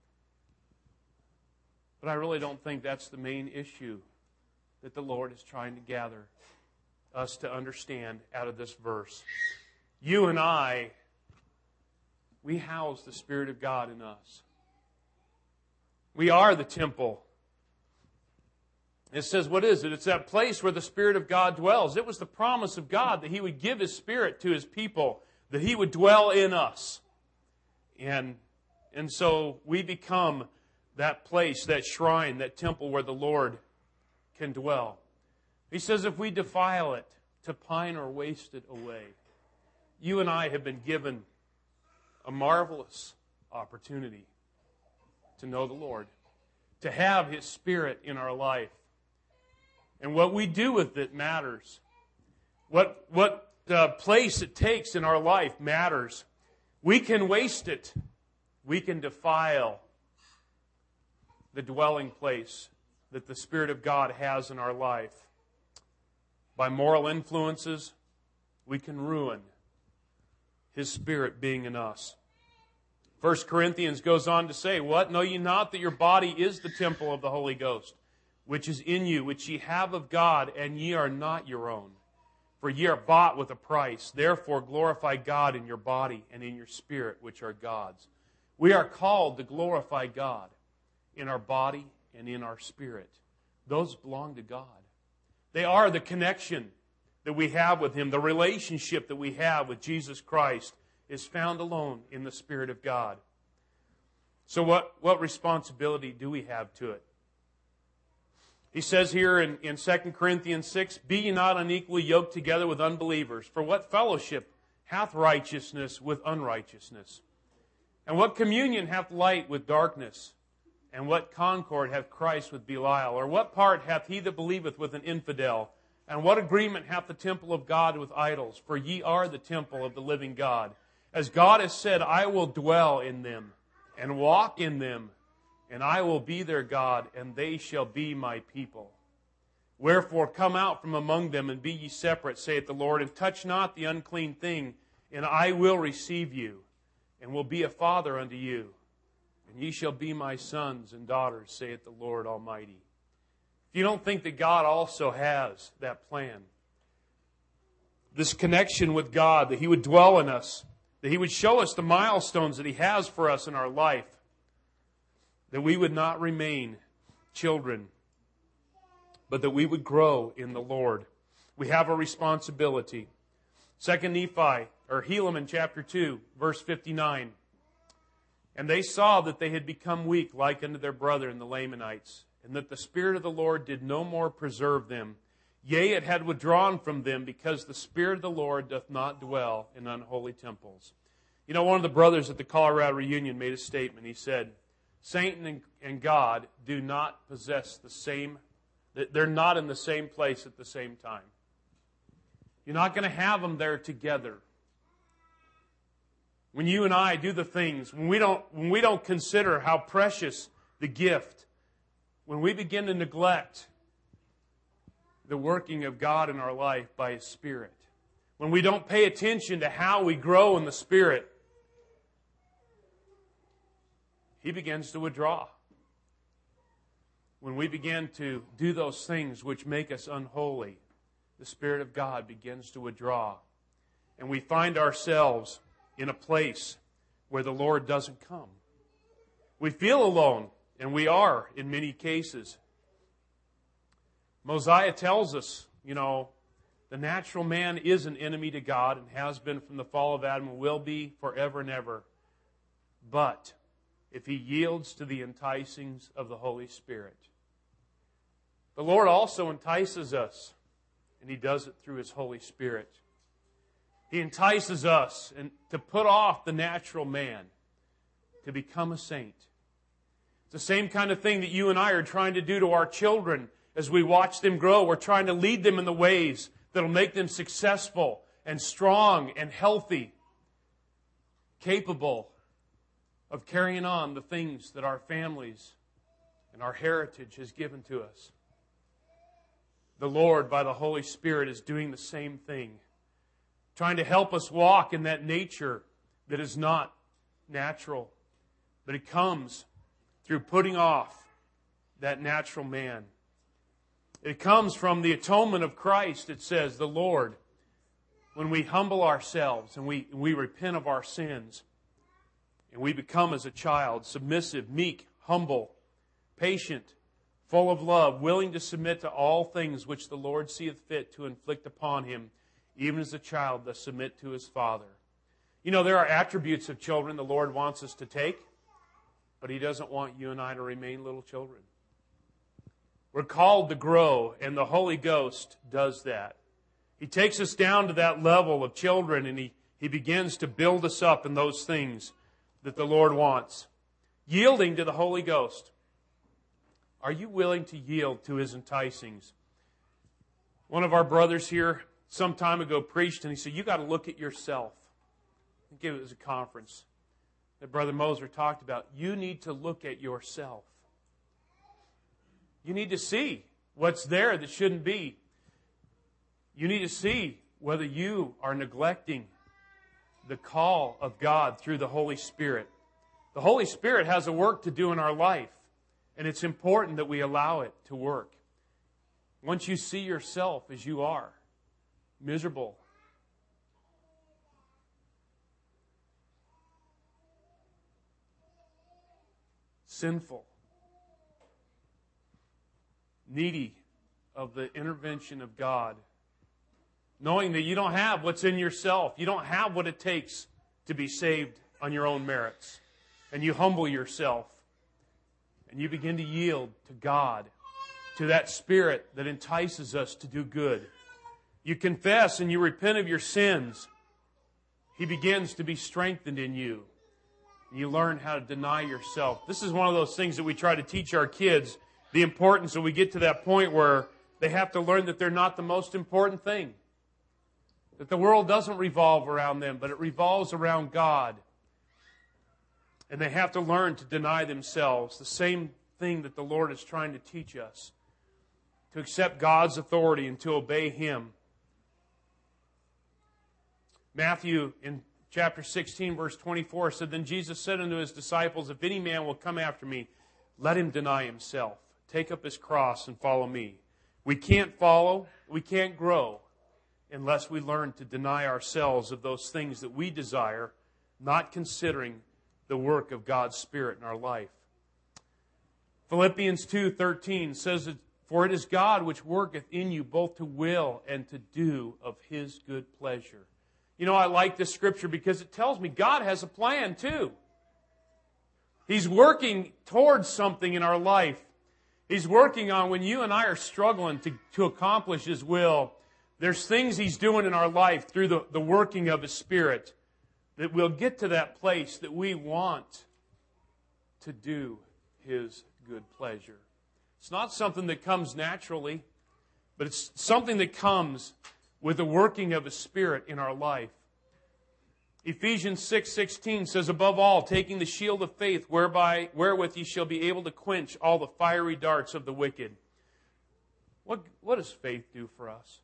But I really don't think that's the main issue that the Lord is trying to gather us to understand out of this verse. You and I, we house the Spirit of God in us. We are the temple. It says, what is it? It's that place where the Spirit of God dwells. It was the promise of God that He would give His Spirit to His people, that He would dwell in us. And so we become that place, that shrine, that temple where the Lord can dwell. He says, if we defile it, to pine or waste it away. You and I have been given a marvelous opportunity to know the Lord, to have His Spirit in our life. And what we do with it matters. What place it takes in our life matters. We can waste it. We can defile the dwelling place that the Spirit of God has in our life. By moral influences, we can ruin His Spirit being in us. 1 Corinthians goes on to say, what? Know ye not that your body is the temple of the Holy Ghost, which is in you, which ye have of God, and ye are not your own? For ye are bought with a price. Therefore glorify God in your body and in your spirit, which are God's. We are called to glorify God in our body and in our spirit. Those belong to God. They are the connection that we have with Him. The relationship that we have with Jesus Christ is found alone in the Spirit of God. So what responsibility do we have to it? He says here in 2 Corinthians 6, be ye not unequally yoked together with unbelievers. For what fellowship hath righteousness with unrighteousness? And what communion hath light with darkness? And what concord hath Christ with Belial? Or what part hath he that believeth with an infidel? And what agreement hath the temple of God with idols? For ye are the temple of the living God. As God has said, I will dwell in them and walk in them, and I will be their God, and they shall be my people. Wherefore come out from among them, and be ye separate, saith the Lord, and touch not the unclean thing, and I will receive you, and will be a father unto you. And ye shall be my sons and daughters, saith the Lord Almighty. If you don't think that God also has that plan, this connection with God, that He would dwell in us, that He would show us the milestones that He has for us in our life, that we would not remain children, but that we would grow in the Lord. We have a responsibility. 2 Nephi, or Helaman chapter 2, verse 59. And they saw that they had become weak like unto their brethren the Lamanites, and that the Spirit of the Lord did no more preserve them. Yea, it had withdrawn from them, because the Spirit of the Lord doth not dwell in unholy temples. You know, one of the brothers at the Colorado reunion made a statement. He said, Satan and God do not possess the same, they're not in the same place at the same time. You're not going to have them there together. When you and I do the things, when we don't consider how precious the gift, when we begin to neglect the working of God in our life by His Spirit, when we don't pay attention to how we grow in the Spirit, He begins to withdraw. When we begin to do those things which make us unholy, the Spirit of God begins to withdraw. And we find ourselves in a place where the Lord doesn't come. We feel alone, and we are in many cases. Mosiah tells us, the natural man is an enemy to God and has been from the fall of Adam and will be forever and ever. But if he yields to the enticings of the Holy Spirit, the Lord also entices us, and He does it through His Holy Spirit. He entices us to put off the natural man, to become a saint. It's the same kind of thing that you and I are trying to do to our children as we watch them grow. We're trying to lead them in the ways that will make them successful and strong and healthy, capable of carrying on the things that our families and our heritage has given to us. The Lord, by the Holy Spirit, is doing the same thing, trying to help us walk in that nature that is not natural, but it comes through putting off that natural man. It comes from the atonement of Christ, it says, the Lord, when we humble ourselves and we repent of our sins, and we become as a child, submissive, meek, humble, patient, full of love, willing to submit to all things which the Lord seeth fit to inflict upon him, even as a child does submit to his father. There are attributes of children the Lord wants us to take, but He doesn't want you and I to remain little children. We're called to grow, and the Holy Ghost does that. He takes us down to that level of children, and He begins to build us up in those things that the Lord wants. Yielding to the Holy Ghost. Are you willing to yield to His enticings? One of our brothers here some time ago preached, and he said, you got to look at yourself. I think it was a conference that Brother Moser talked about. You need to look at yourself. You need to see what's there that shouldn't be. You need to see whether you are neglecting the call of God through the Holy Spirit. The Holy Spirit has a work to do in our life, and it's important that we allow it to work. Once you see yourself as you are, miserable, sinful, needy of the intervention of God, knowing that you don't have what's in yourself, you don't have what it takes to be saved on your own merits, and you humble yourself, and you begin to yield to God, to that Spirit that entices us to do good. You confess and you repent of your sins. He begins to be strengthened in you. You learn how to deny yourself. This is one of those things that we try to teach our kids, the importance that we get to that point where they have to learn that they're not the most important thing. That the world doesn't revolve around them, but it revolves around God. And they have to learn to deny themselves. The same thing that the Lord is trying to teach us. To accept God's authority and to obey Him. Matthew in chapter 16 verse 24 said, Then Jesus said unto His disciples, If any man will come after me, let him deny himself. Take up his cross and follow me. We can't follow, we can't grow unless we learn to deny ourselves of those things that we desire, not considering the work of God's Spirit in our life. Philippians 2:13 says, For it is God which worketh in you both to will and to do of His good pleasure. I like this scripture because it tells me God has a plan too. He's working towards something in our life. He's working on when you and I are struggling to accomplish His will. There's things He's doing in our life through the working of His Spirit that we'll get to that place that we want to do His good pleasure. It's not something that comes naturally, but it's something that comes with the working of His Spirit in our life. Ephesians 6:16 says, above all, taking the shield of faith, wherewith ye shall be able to quench all the fiery darts of the wicked. What does faith do for us?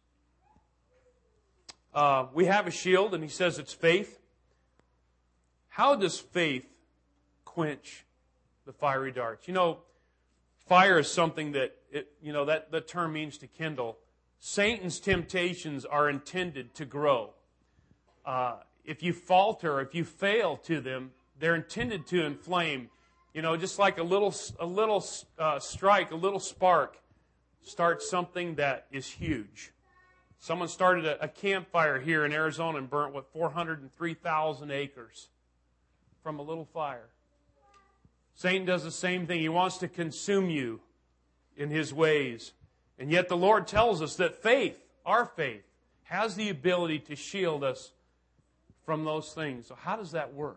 We have a shield, and he says it's faith. How does faith quench the fiery darts? You know, fire is something that, that term means to kindle. Satan's temptations are intended to grow. If you falter, if you fail to them, they're intended to inflame. Just like a little strike, a little spark starts something that is huge. Someone started a campfire here in Arizona and burnt, 403,000 acres from a little fire. Satan does the same thing. He wants to consume you in his ways. And yet the Lord tells us that faith, our faith, has the ability to shield us from those things. So how does that work?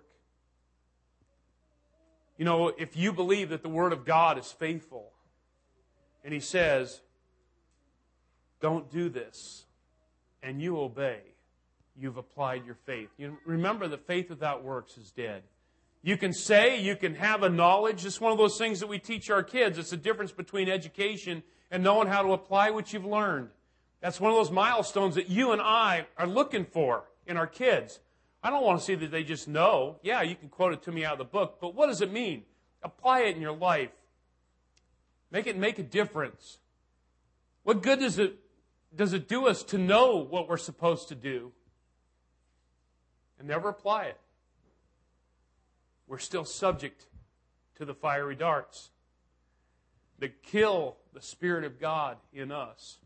If you believe that the Word of God is faithful, and He says, don't do this, and you obey, you've applied your faith. Remember that faith without works is dead. You can say, you can have a knowledge. It's one of those things that we teach our kids. It's the difference between education and knowing how to apply what you've learned. That's one of those milestones that you and I are looking for in our kids. I don't want to see that they just know. Yeah, you can quote it to me out of the book, but what does it mean? Apply it in your life. Make a difference. What good does it do us to know what we're supposed to do and never apply it? We're still subject to the fiery darts that kill the Spirit of God in us,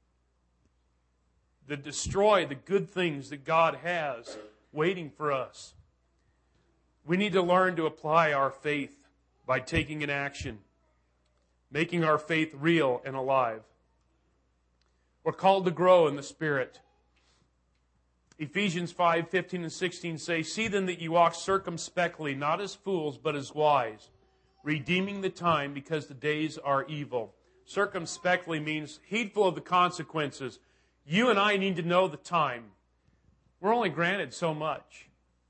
that destroy the good things that God has waiting for us. We need to learn to apply our faith by taking an action, making our faith real and alive. We're called to grow in the Spirit. Ephesians 5:15 and 16 say, see then that you walk circumspectly, not as fools, but as wise, redeeming the time because the days are evil. Circumspectly means heedful of the consequences. You and I need to know the time. We're only granted so much.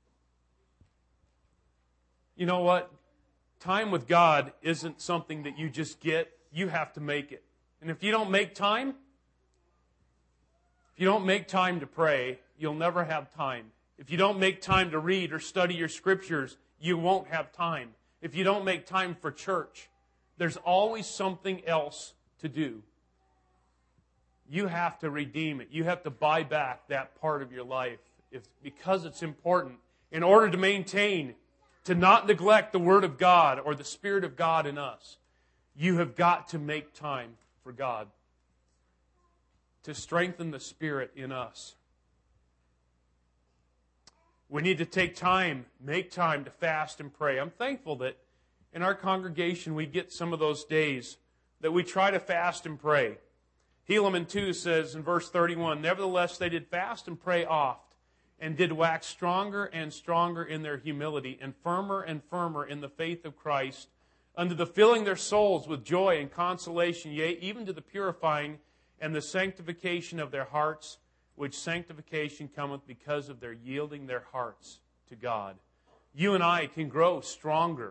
You know what? Time with God isn't something that you just get. You have to make it. And if you don't make time to pray, you'll never have time. If you don't make time to read or study your scriptures, you won't have time. If you don't make time for church, there's always something else to do. You have to redeem it. You have to buy back that part of your life because it's important. In order to maintain, to not neglect the Word of God or the Spirit of God in us, you have got to make time for God, to strengthen the Spirit in us. We need to make time to fast and pray. I'm thankful that in our congregation we get some of those days that we try to fast and pray. Helaman 2 says in verse 31, nevertheless they did fast and pray oft, and did wax stronger and stronger in their humility, and firmer in the faith of Christ, unto the filling their souls with joy and consolation, yea, even to the purifying and the sanctification of their hearts, which sanctification cometh because of their yielding their hearts to God. You and I can grow stronger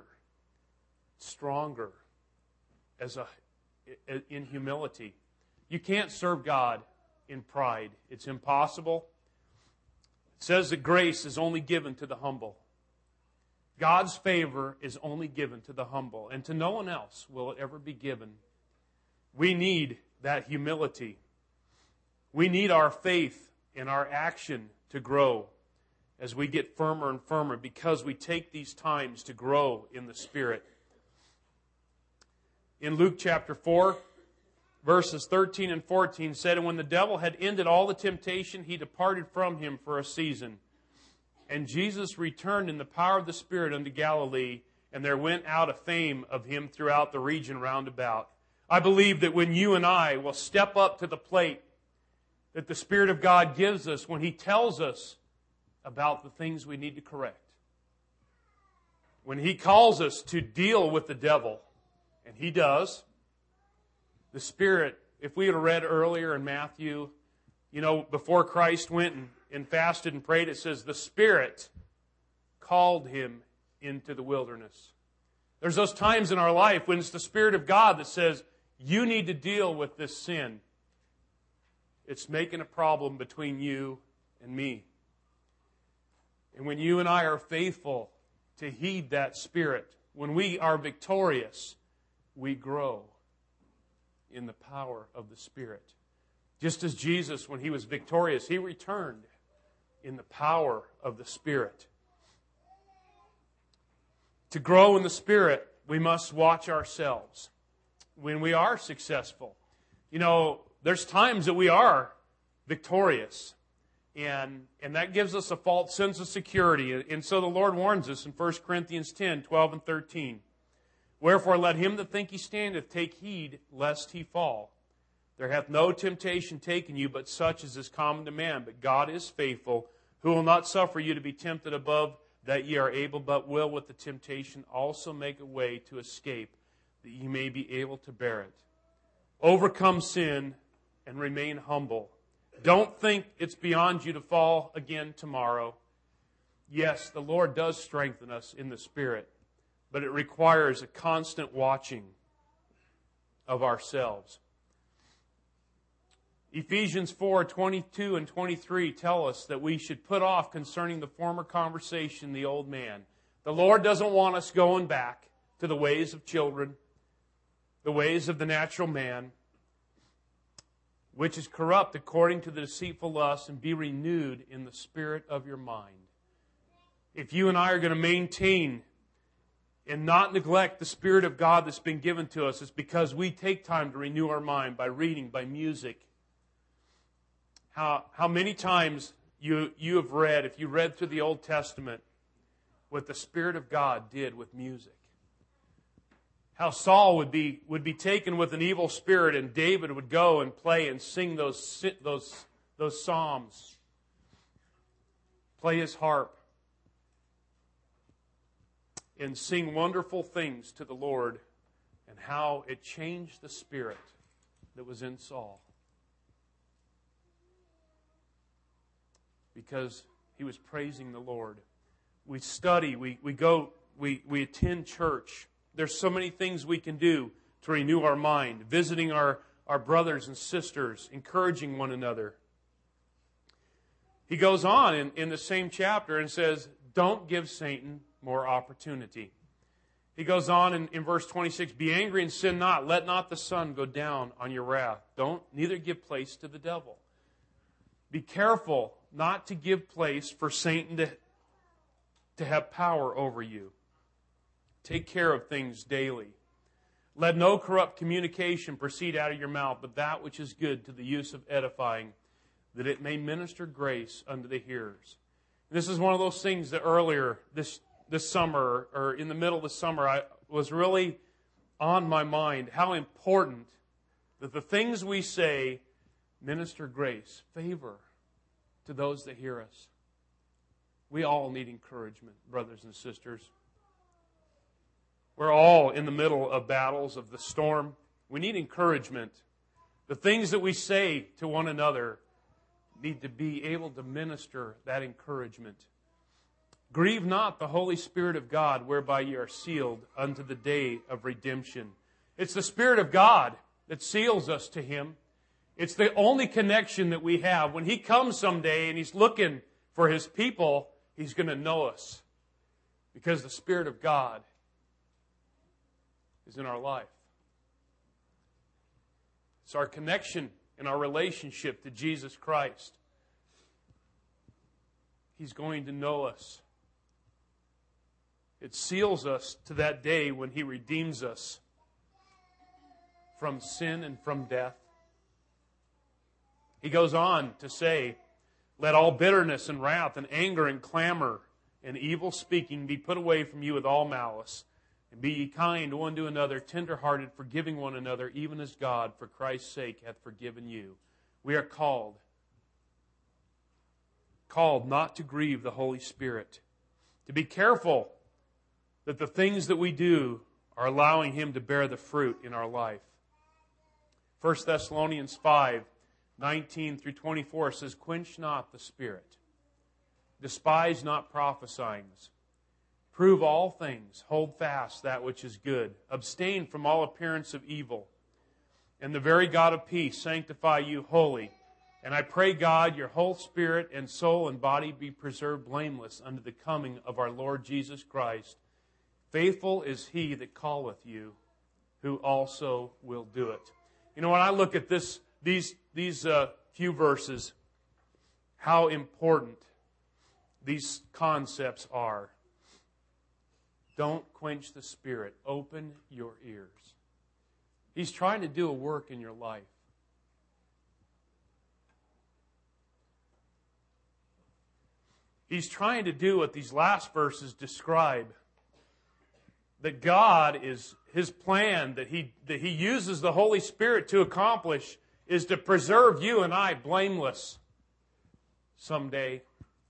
in humility. You can't serve God in pride. It's impossible. It says that grace is only given to the humble. God's favor is only given to the humble, and to no one else will it ever be given. We need that humility. We need our faith and our action to grow as we get firmer and firmer because we take these times to grow in the Spirit. In Luke chapter 4, verses 13 and 14 said, and when the devil had ended all the temptation, he departed from him for a season. And Jesus returned in the power of the Spirit unto Galilee, and there went out a fame of him throughout the region round about. I believe that when you and I will step up to the plate that the Spirit of God gives us when He tells us about the things we need to correct, when He calls us to deal with the devil, and He does, the Spirit, if we had read earlier in Matthew, before Christ went and fasted and prayed, it says the Spirit called Him into the wilderness. There's those times in our life when it's the Spirit of God that says, you need to deal with this sin. It's making a problem between you and me. And when you and I are faithful to heed that Spirit, when we are victorious, we grow in the power of the Spirit. Just as Jesus, when He was victorious, He returned in the power of the Spirit. To grow in the Spirit, we must watch ourselves. When we are successful, there's times that we are victorious. And that gives us a false sense of security. And so the Lord warns us in 1 Corinthians 10, 12 and 13. Wherefore let him that think he standeth take heed lest he fall. There hath no temptation taken you, but such as is common to man. But God is faithful, who will not suffer you to be tempted above that ye are able, but will with the temptation also make a way to escape, that ye may be able to bear it. Overcome sin and remain humble. Don't think it's beyond you to fall again tomorrow. Yes, the Lord does strengthen us in the Spirit, but it requires a constant watching of ourselves. Ephesians 4:22 and 23 tell us that we should put off concerning the former conversation the old man. The Lord doesn't want us going back to the ways of children, the ways of the natural man, which is corrupt according to the deceitful lust, and be renewed in the spirit of your mind. If you and I are going to maintain and not neglect the Spirit of God that's been given to us, it's because we take time to renew our mind by reading, by music. How many times you have read, if you read through the Old Testament, what the Spirit of God did with music. How Saul would be taken with an evil spirit, and David would go and play and sing those psalms, play his harp, and sing wonderful things to the Lord, and how it changed the spirit that was in Saul. Because he was praising the Lord. We study, we go, we attend church. There's so many things we can do to renew our mind, visiting our brothers and sisters, encouraging one another. He goes on in the same chapter and says, don't give Satan more opportunity. He goes on in verse 26, be angry and sin not. Let not the sun go down on your wrath. Neither give place to the devil. Be careful not to give place for Satan to have power over you. Take care of things daily. Let no corrupt communication proceed out of your mouth, but that which is good to the use of edifying, that it may minister grace unto the hearers. And this is one of those things that earlier this summer, or in the middle of the summer, was really on my mind, how important that the things we say minister grace, favor to those that hear us. We all need encouragement, brothers and sisters. We're all in the middle of battles of the storm. We need encouragement. The things that we say to one another need to be able to minister that encouragement. Grieve not the Holy Spirit of God, whereby ye are sealed unto the day of redemption. It's the Spirit of God that seals us to Him. It's the only connection that we have. When He comes someday and He's looking for His people, He's going to know us. Because the Spirit of God is in our life. It's our connection and our relationship to Jesus Christ. He's going to know us. It seals us to that day when He redeems us from sin and from death. He goes on to say, let all bitterness and wrath and anger and clamor and evil speaking be put away from you with all malice. And be ye kind one to another, tender-hearted, forgiving one another, even as God, for Christ's sake, hath forgiven you. We are called not to grieve the Holy Spirit, to be careful that the things that we do are allowing Him to bear the fruit in our life. 1 Thessalonians 5:19 through 24 says, quench not the Spirit, despise not prophesying. Prove all things, hold fast that which is good, abstain from all appearance of evil. And the very God of peace sanctify you wholly. And I pray God, your whole spirit and soul and body be preserved blameless unto the coming of our Lord Jesus Christ. Faithful is He that calleth you, who also will do it. You know, when I look at these few verses, how important these concepts are. Don't quench the Spirit. Open your ears. He's trying to do a work in your life. He's trying to do what these last verses describe. That God is His plan, that He uses the Holy Spirit to accomplish, is to preserve you and I blameless someday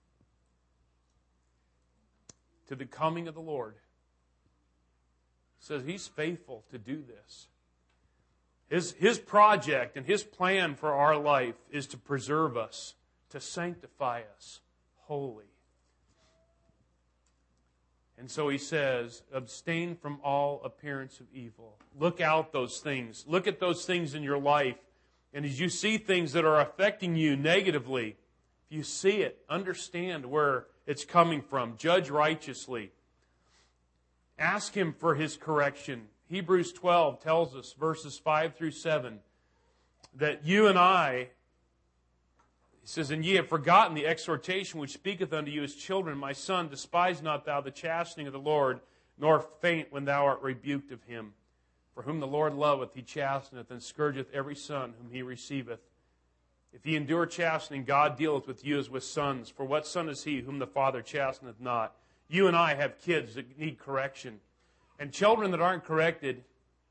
to the coming of the Lord. It says He's faithful to do this. His project and His plan for our life is to preserve us, to sanctify us wholly. And so He says, abstain from all appearance of evil. Look out those things. Look at those things in your life. And as you see things that are affecting you negatively, if you see it, understand where it's coming from. Judge righteously. Ask Him for His correction. Hebrews 12 tells us, verses 5 through 7, that you and I, He says, and ye have forgotten the exhortation which speaketh unto you as children. My son, despise not thou the chastening of the Lord, nor faint when thou art rebuked of Him. For whom the Lord loveth, He chasteneth, and scourgeth every son whom He receiveth. If ye endure chastening, God dealeth with you as with sons. For what son is he whom the Father chasteneth not? You and I have kids that need correction. And children that aren't corrected,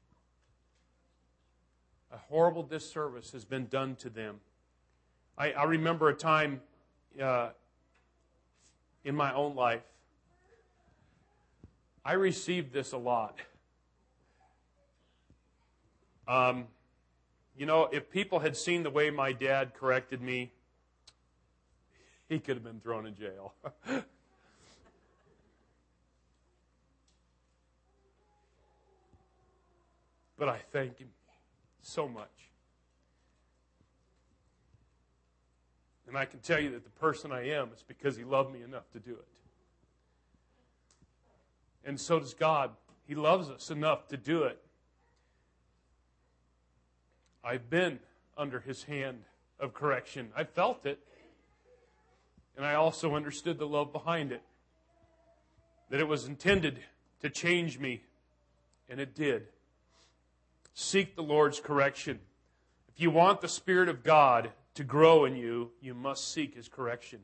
a horrible disservice has been done to them. I remember a time in my own life, I received this a lot. You know, if people had seen the way my dad corrected me, he could have been thrown in jail. But I thank Him so much. And I can tell you that the person I am is because He loved me enough to do it. And so does God. He loves us enough to do it. I've been under His hand of correction. I felt it. And I also understood the love behind it. That it was intended to change me. And it did. Seek the Lord's correction. If you want the Spirit of God to grow in you, you must seek His correction.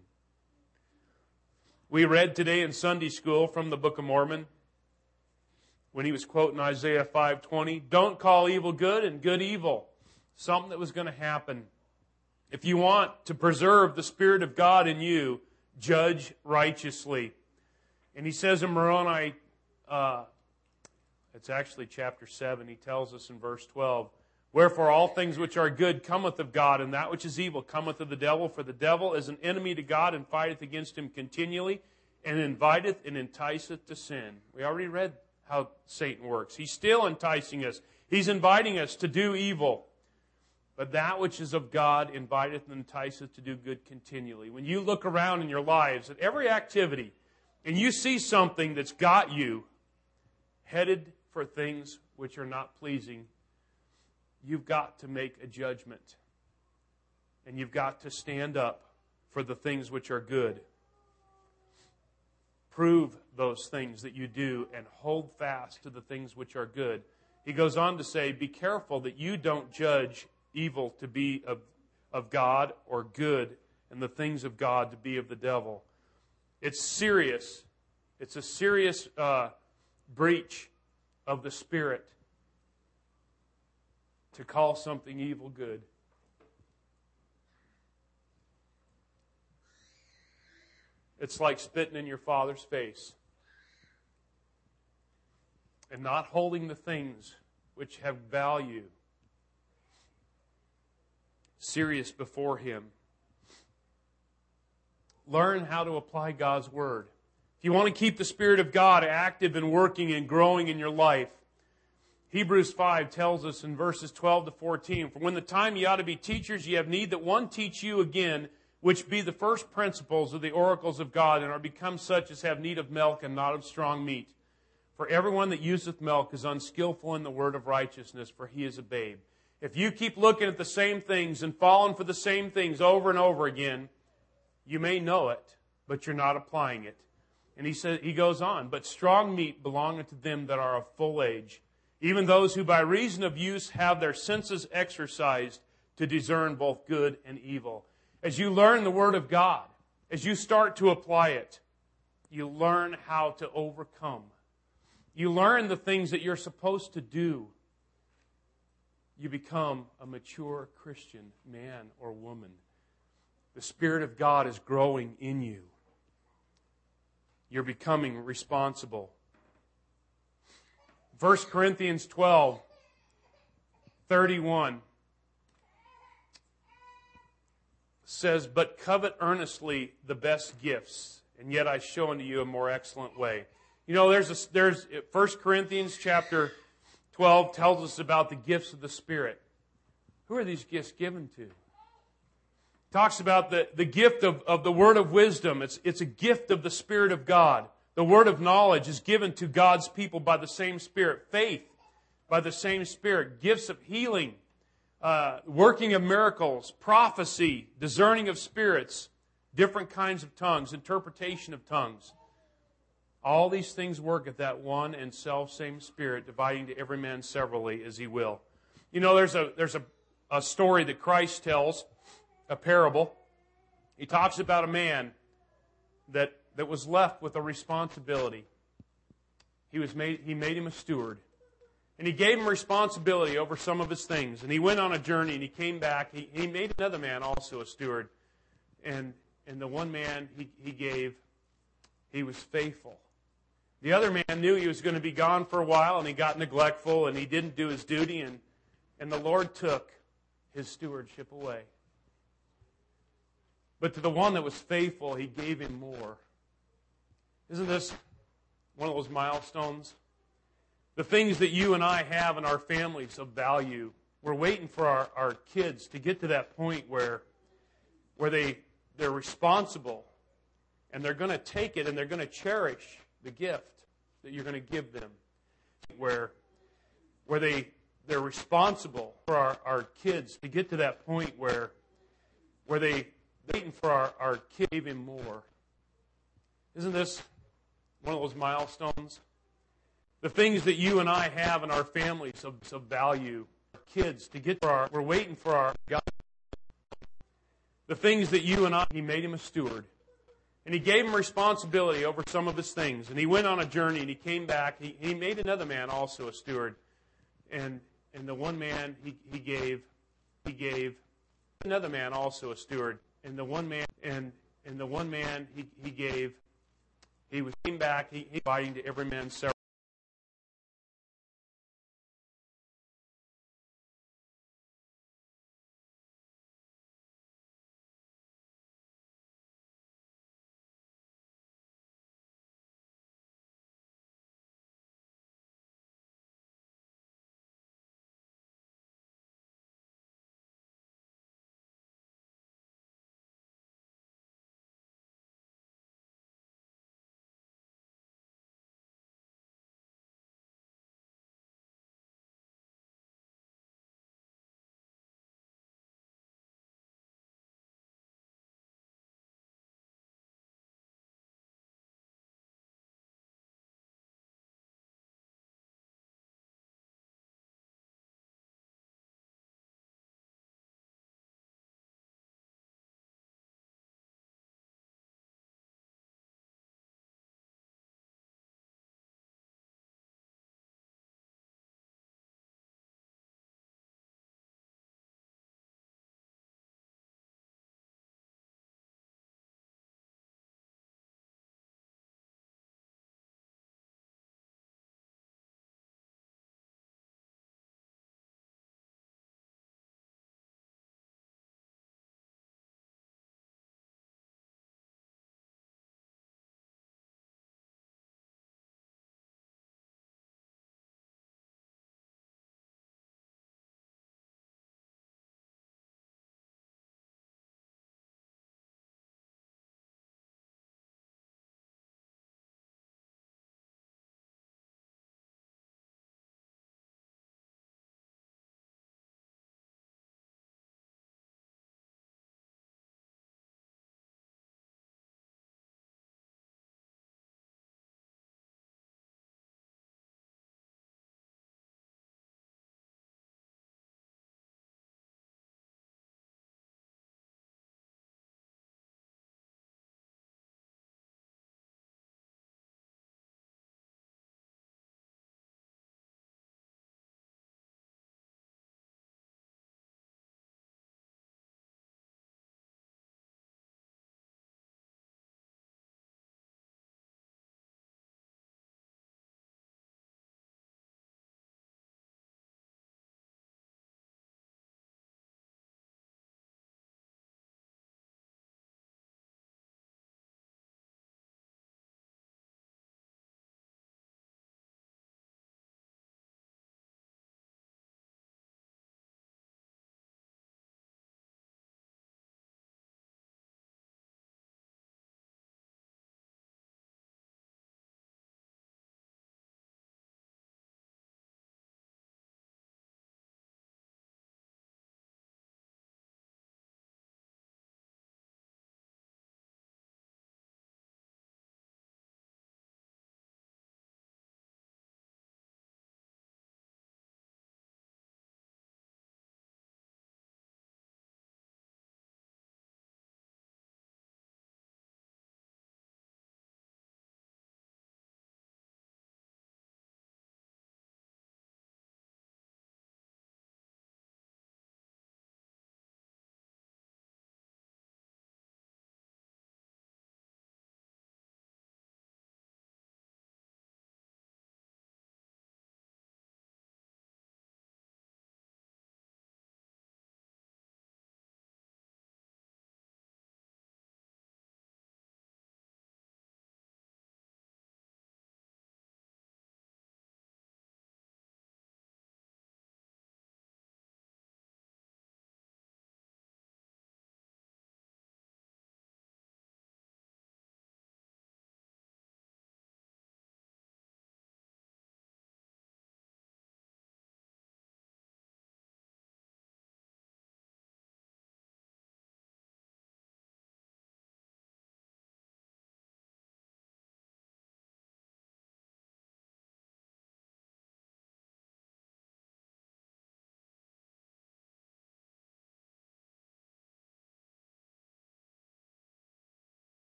We read today in Sunday school from the Book of Mormon, when he was quoting Isaiah 5:20, don't call evil good and good evil. Something that was going to happen. If you want to preserve the Spirit of God in you, judge righteously. And he says in Moroni, it's actually chapter 7, he tells us in verse 12, wherefore all things which are good cometh of God, and that which is evil cometh of the devil, for the devil is an enemy to God, and fighteth against Him continually, and inviteth and enticeth to sin. We already read how Satan works. He's still enticing us. He's inviting us to do evil. But that which is of God inviteth and enticeth to do good continually. When you look around in your lives at every activity, and you see something that's got you headed for things which are not pleasing, you've got to make a judgment. And you've got to stand up for the things which are good. Prove those things that you do and hold fast to the things which are good. He goes on to say, be careful that you don't judge evil to be of God or good, and the things of God to be of the devil. It's serious. It's a serious breach of the Spirit to call something evil good. It's like spitting in your Father's face and not holding the things which have value serious before Him. Learn how to apply God's Word. If you want to keep the Spirit of God active and working and growing in your life, Hebrews 5 tells us in verses 12 to 14, "For when the time ye ought to be teachers, ye have need that one teach you again, which be the first principles of the oracles of God, and are become such as have need of milk and not of strong meat. For everyone that useth milk is unskillful in the word of righteousness, for he is a babe." If you keep looking at the same things and falling for the same things over and over again, you may know it, but you're not applying it. And he goes on, "But strong meat belongeth to them that are of full age, even those who by reason of use have their senses exercised to discern both good and evil." As you learn the Word of God, as you start to apply it, you learn how to overcome. You learn the things that you're supposed to do. You become a mature Christian man or woman. The Spirit of God is growing in you. You're becoming responsible. 1 Corinthians 12:31 says, "But covet earnestly the best gifts, and yet I show unto you a more excellent way." You know, there's 1 Corinthians chapter 12 tells us about the gifts of the Spirit. Who are these gifts given to? It talks about the gift of the word of wisdom. It's a gift of the Spirit of God. The word of knowledge is given to God's people by the same Spirit. Faith by the same Spirit. Gifts of healing, working of miracles, prophecy, discerning of spirits, different kinds of tongues, interpretation of tongues. All these things work at that one and self-same Spirit, dividing to every man severally as He will. You know, there's a story that Christ tells, a parable. He talks about a man that was left with a responsibility. He made him a steward. And He gave him responsibility over some of his things. And he went on a journey and he came back. He made another man also a steward. And the one man he gave, he was faithful. The other man knew he was going to be gone for a while, and he got neglectful, and he didn't do his duty, and the Lord took his stewardship away. But to the one that was faithful, He gave him more. Isn't this one of those milestones? The things that you and I have in our families of value, we're waiting for our kids to get to that point where they're responsible, and they're going to take it, and they're going to cherish the gift that you're going to give them, where they're responsible for our kids to get to that point where they're waiting for our kids to give him more. Isn't this one of those milestones? The things that you and I have in our families of value, kids to get we're waiting for our God. The things that you and I, He made him a steward. And He gave him responsibility over some of his things. And he went on a journey and he came back. He made another man also a steward. And the one man he gave another man also a steward. And the one man he gave, he came back, he dividing to every man several.